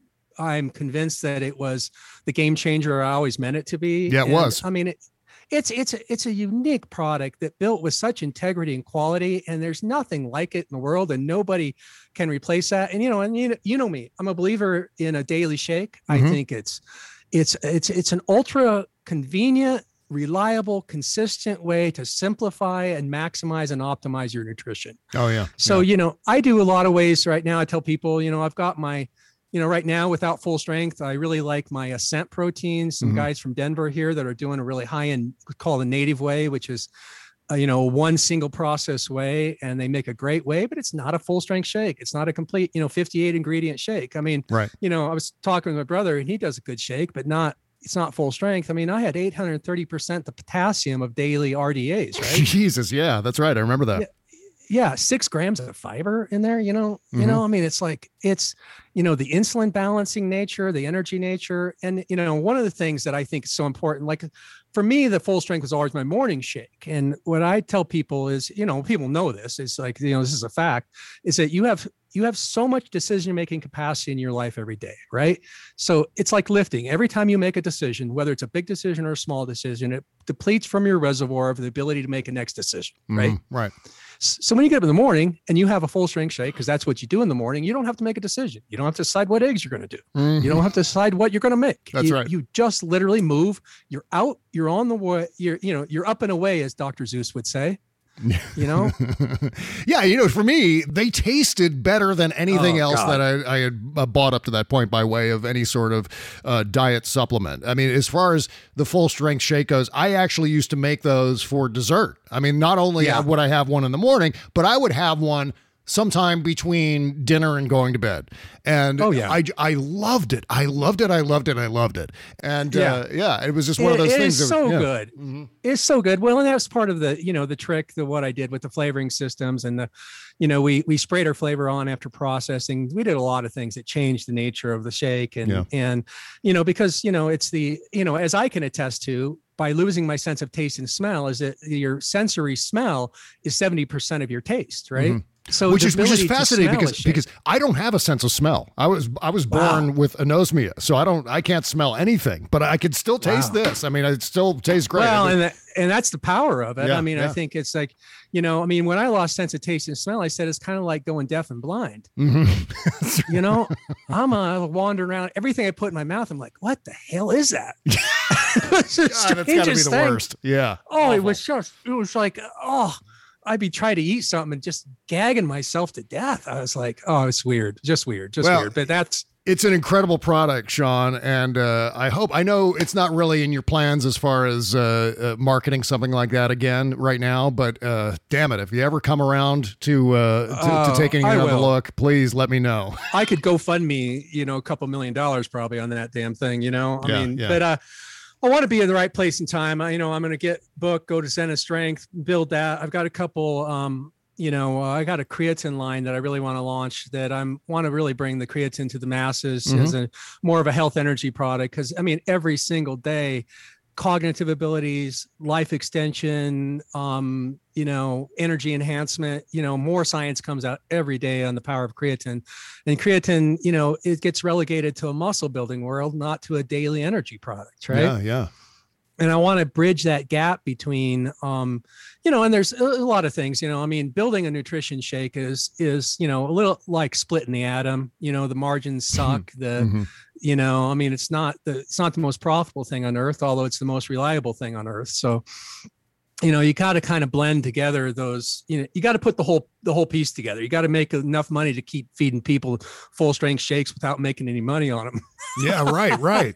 I'm convinced that it was the game changer I always meant it to be. Yeah, it And, was. I mean, it, it's it's a, it's a unique product that built with such integrity and quality, and there's nothing like it in the world, and nobody can replace that. And you know, and you you know me, I'm a believer in a daily shake. Mhm. I think it's it's it's it's an ultra convenient, reliable, consistent way to simplify and maximize and optimize your nutrition. Oh, yeah. So, Yeah. you know, I do a lot of ways right now. I tell people, you know, I've got my, you know, right now without full strength, I really like my Ascent protein. Some Mhm. guys from Denver here that are doing a really high end called a native whey, which is, uh, you know, one single process whey, and they make a great whey, but it's not a full strength shake. It's not a complete, you know, fifty-eight ingredient shake. I mean, Right. you know, I was talking with my brother and he does a good shake, but not, it's not full strength. I mean, I had eight hundred thirty percent the potassium of daily R D As, right? Jesus. Yeah, that's right. I remember that. Yeah. Yeah, six grams of fiber in there, you know, Mhm. you know, I mean, it's like, it's, you know, the insulin balancing nature, the energy nature. And, you know, one of the things that I think is so important, like for me, the full strength was always my morning shake. And what I tell people is, you know, people know this, it's like, you know, this is a fact, is that you have, you have so much decision-making capacity in your life every day, right? So it's like lifting. Every time you make a decision, whether it's a big decision or a small decision, it depletes from your reservoir of the ability to make a next decision, right? Mhm. Right. So when you get up in the morning and you have a full strength shake, because that's what you do in the morning, you don't have to make a decision. You don't have to decide what eggs you're going to do. Mhm. You don't have to decide what you're going to make. That's You- right. You just literally move. You're out. You're on the way. You're you know you're up and away, as Doctor Zeus would say. You know. Yeah, you know, for me, they tasted better than anything Oh, else God. that I, I had uh, bought up to that point by way of any sort of uh, diet supplement. I mean, as far as the full strength shake goes, I actually used to make those for dessert. I mean, not only Yeah. would I have one in the morning, but I would have one sometime between dinner and going to bed. And Oh, yeah. I, I loved it. I loved it. I loved it. I loved it. And Yeah. uh, yeah, it was just one of It- those it things. is that was- so yeah. good. Mhm. It's so good. Well, and that's part of the, you know, the trick, the what I did with the flavoring systems and the, you know, we we sprayed our flavor on after processing. We did a lot of things that changed the nature of the shake, and Yeah. and you know, because you know, it's the, you know, as I can attest to, by losing my sense of taste and smell, is that your sensory smell is seventy percent of your taste, right? Mhm. So which the is which is ability to fascinating smell because a shake- because I don't have a sense of smell. I was I was born Wow. with anosmia, so I don't I can't smell anything, but I can still taste Wow. this. I mean, it still tastes great. Well, I mean, and that, and that's the power of it. Yeah, I mean, yeah. I think it's like, you know, I mean, when I lost sense of taste and smell, I said it's kind of like going deaf and blind. mhm. You know, I'm uh, wandering around. Everything I put in my mouth, I'm like, what the hell is that? It's the God, that's got to be strangest the thing. worst. Yeah. Oh, it Awful. was just, it was like, oh, I'd be trying to eat something and just gagging myself to death. I was like, oh, it's weird, just weird, just Well, weird. But that's, It's an incredible product, Sean, and uh, I hope I know it's not really in your plans as far as uh, uh, marketing something like that again right now. But uh, damn it, if you ever come around to uh, to, to Oh, taking I another will. look, please let me know. I could go fund me, you know, a couple million dollars probably on that damn thing, you know. I Yeah, mean, yeah. but uh, I want to be in the right place and time. I, you know, I'm going to get book, go to Zen of Strength, build that. I've got a couple, um, you know, uh, I got a creatine line that I really want to launch, that I'm want to really bring the creatine to the masses mm-hmm. as a more of a health energy product. Cause I mean, every single day, cognitive abilities, life extension, um, you know, energy enhancement, you know, more science comes out every day on the power of creatine. And creatine, you know, it gets relegated to a muscle building world, not to a daily energy product, right? Yeah, yeah. And I want to bridge that gap between, um, you know, and there's a, a lot of things, you know, I mean, building a nutrition shake is, is, you know, a little like splitting the atom, you know, the margins suck, the, mm-hmm. you know, I mean, it's not the, it's not the most profitable thing on earth, although it's the most reliable thing on earth. So, you know, you got to kind of blend together those, you know, you got to put the whole, the whole piece together. You got to make enough money to keep feeding people full strength shakes without making any money on them. Yeah, right, right.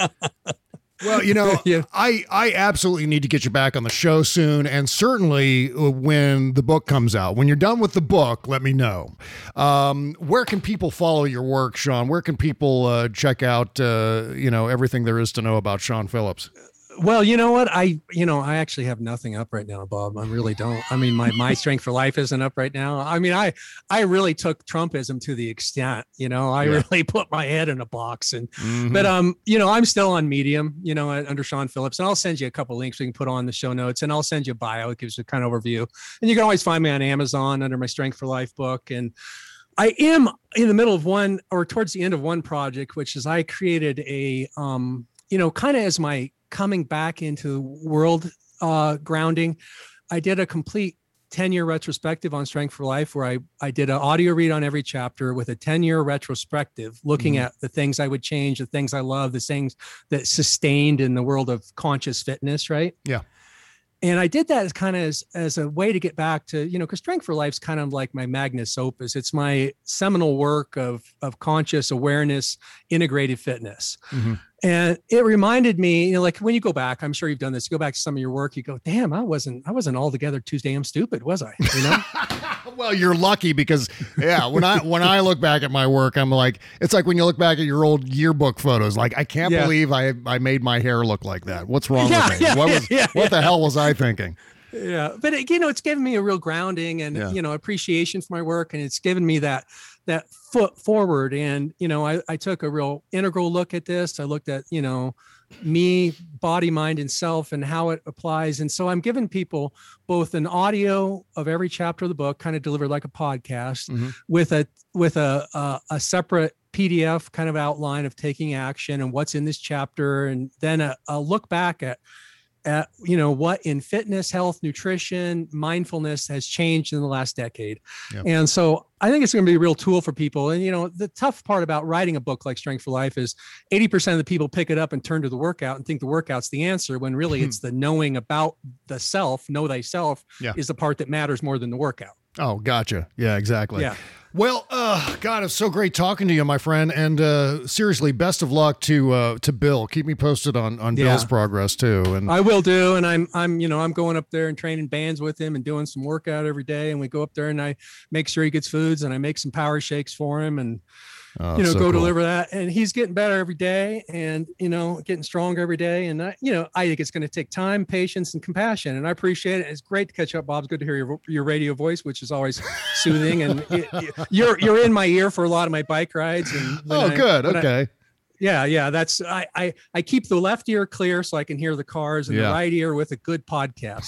Well, you know, yeah. I, I absolutely need to get you back on the show soon. And certainly when the book comes out, when you're done with the book, let me know. Um, where can people follow your work, Sean? Where can people uh, check out, uh, you know, everything there is to know about Sean Phillips? Well, you know what? I, you know, I actually have nothing up right now, Bob. I really don't. I mean, my, my Strength for Life isn't up right now. I mean, I, I really took Trumpism to the extent, you know, I yeah. really put my head in a box and, mm-hmm. but, um, you know, I'm still on Medium, you know, under Sean Phillips, and I'll send you a couple links we can put on the show notes, and I'll send you a bio. It gives you a kind of overview, and you can always find me on Amazon under my Strength for Life book. And I am in the middle of one, or towards the end of one project, which is I created a, um, you know, kind of as my coming back into world uh, grounding, I did a complete ten year retrospective on Strength for Life, where I, I did an audio read on every chapter with a ten year retrospective, looking mm-hmm. at the things I would change, the things I love, the things that sustained in the world of conscious fitness. Right. Yeah. And I did that as kind of as, as a way to get back to, you know, because Strength for Life is kind of like my magnus opus. It's my seminal work of, of conscious awareness, integrated fitness. Mm-hmm. And it reminded me, you know, like when you go back, I'm sure you've done this, you go back to some of your work, you go, damn, I wasn't, I wasn't altogether too damn stupid, was I? You know? Well, you're lucky because, yeah, when I when I look back at my work, I'm like, it's like when you look back at your old yearbook photos, like, I can't yeah. believe I I made my hair look like that. What's wrong yeah, with me? Yeah, what was yeah, what yeah. the hell was I thinking? Yeah, but it, you know, it's given me a real grounding and yeah. you know, appreciation for my work, and it's given me that that foot forward. And you know, I I took a real integral look at this. I looked at, you know, me, body, mind, and self, and how it applies. And so I'm giving people both an audio of every chapter of the book, kind of delivered like a podcast, mm-hmm. with a with a, a a separate P D F kind of outline of taking action and what's in this chapter, and then a, a look back at at you know what in fitness, health, nutrition, mindfulness has changed in the last decade. Yep. And so I think it's going to be a real tool for people. And you know, the tough part about writing a book like Strength for Life is eighty percent of the people pick it up and turn to the workout and think the workout's the answer, when really it's the knowing about the self, know thyself, yeah. is the part that matters more than the workout. Oh, gotcha. Yeah, exactly. Yeah. Well, uh, God, it's so great talking to you, my friend. And uh, seriously, best of luck to uh, to Bill. Keep me posted on on yeah. Bill's progress too. And I will do. And I'm I'm you know I'm going up there and training bands with him and doing some workout every day. And we go up there and I make sure he gets foods, and I make some power shakes for him, and oh, you know so go cool. deliver that. And he's getting better every day, and you know getting stronger every day. And I, you know I think it's going to take time, patience, and compassion. And I appreciate it. It's great to catch up, Bob. It's good to hear your your radio voice, which is always soothing. And it, it, you're you're in my ear for a lot of my bike rides. And oh, I, good. Okay. I, yeah, yeah. That's I, I I keep the left ear clear so I can hear the cars, and yeah. the right ear with a good podcast.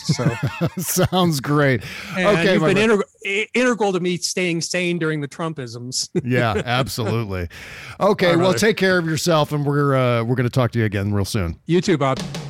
So sounds great. And okay, you've been integral, integral to me staying sane during the Trumpisms. Yeah, absolutely. Okay, right, well, brother. Take care of yourself, and we're uh, we're going to talk to you again real soon. You too, Bob.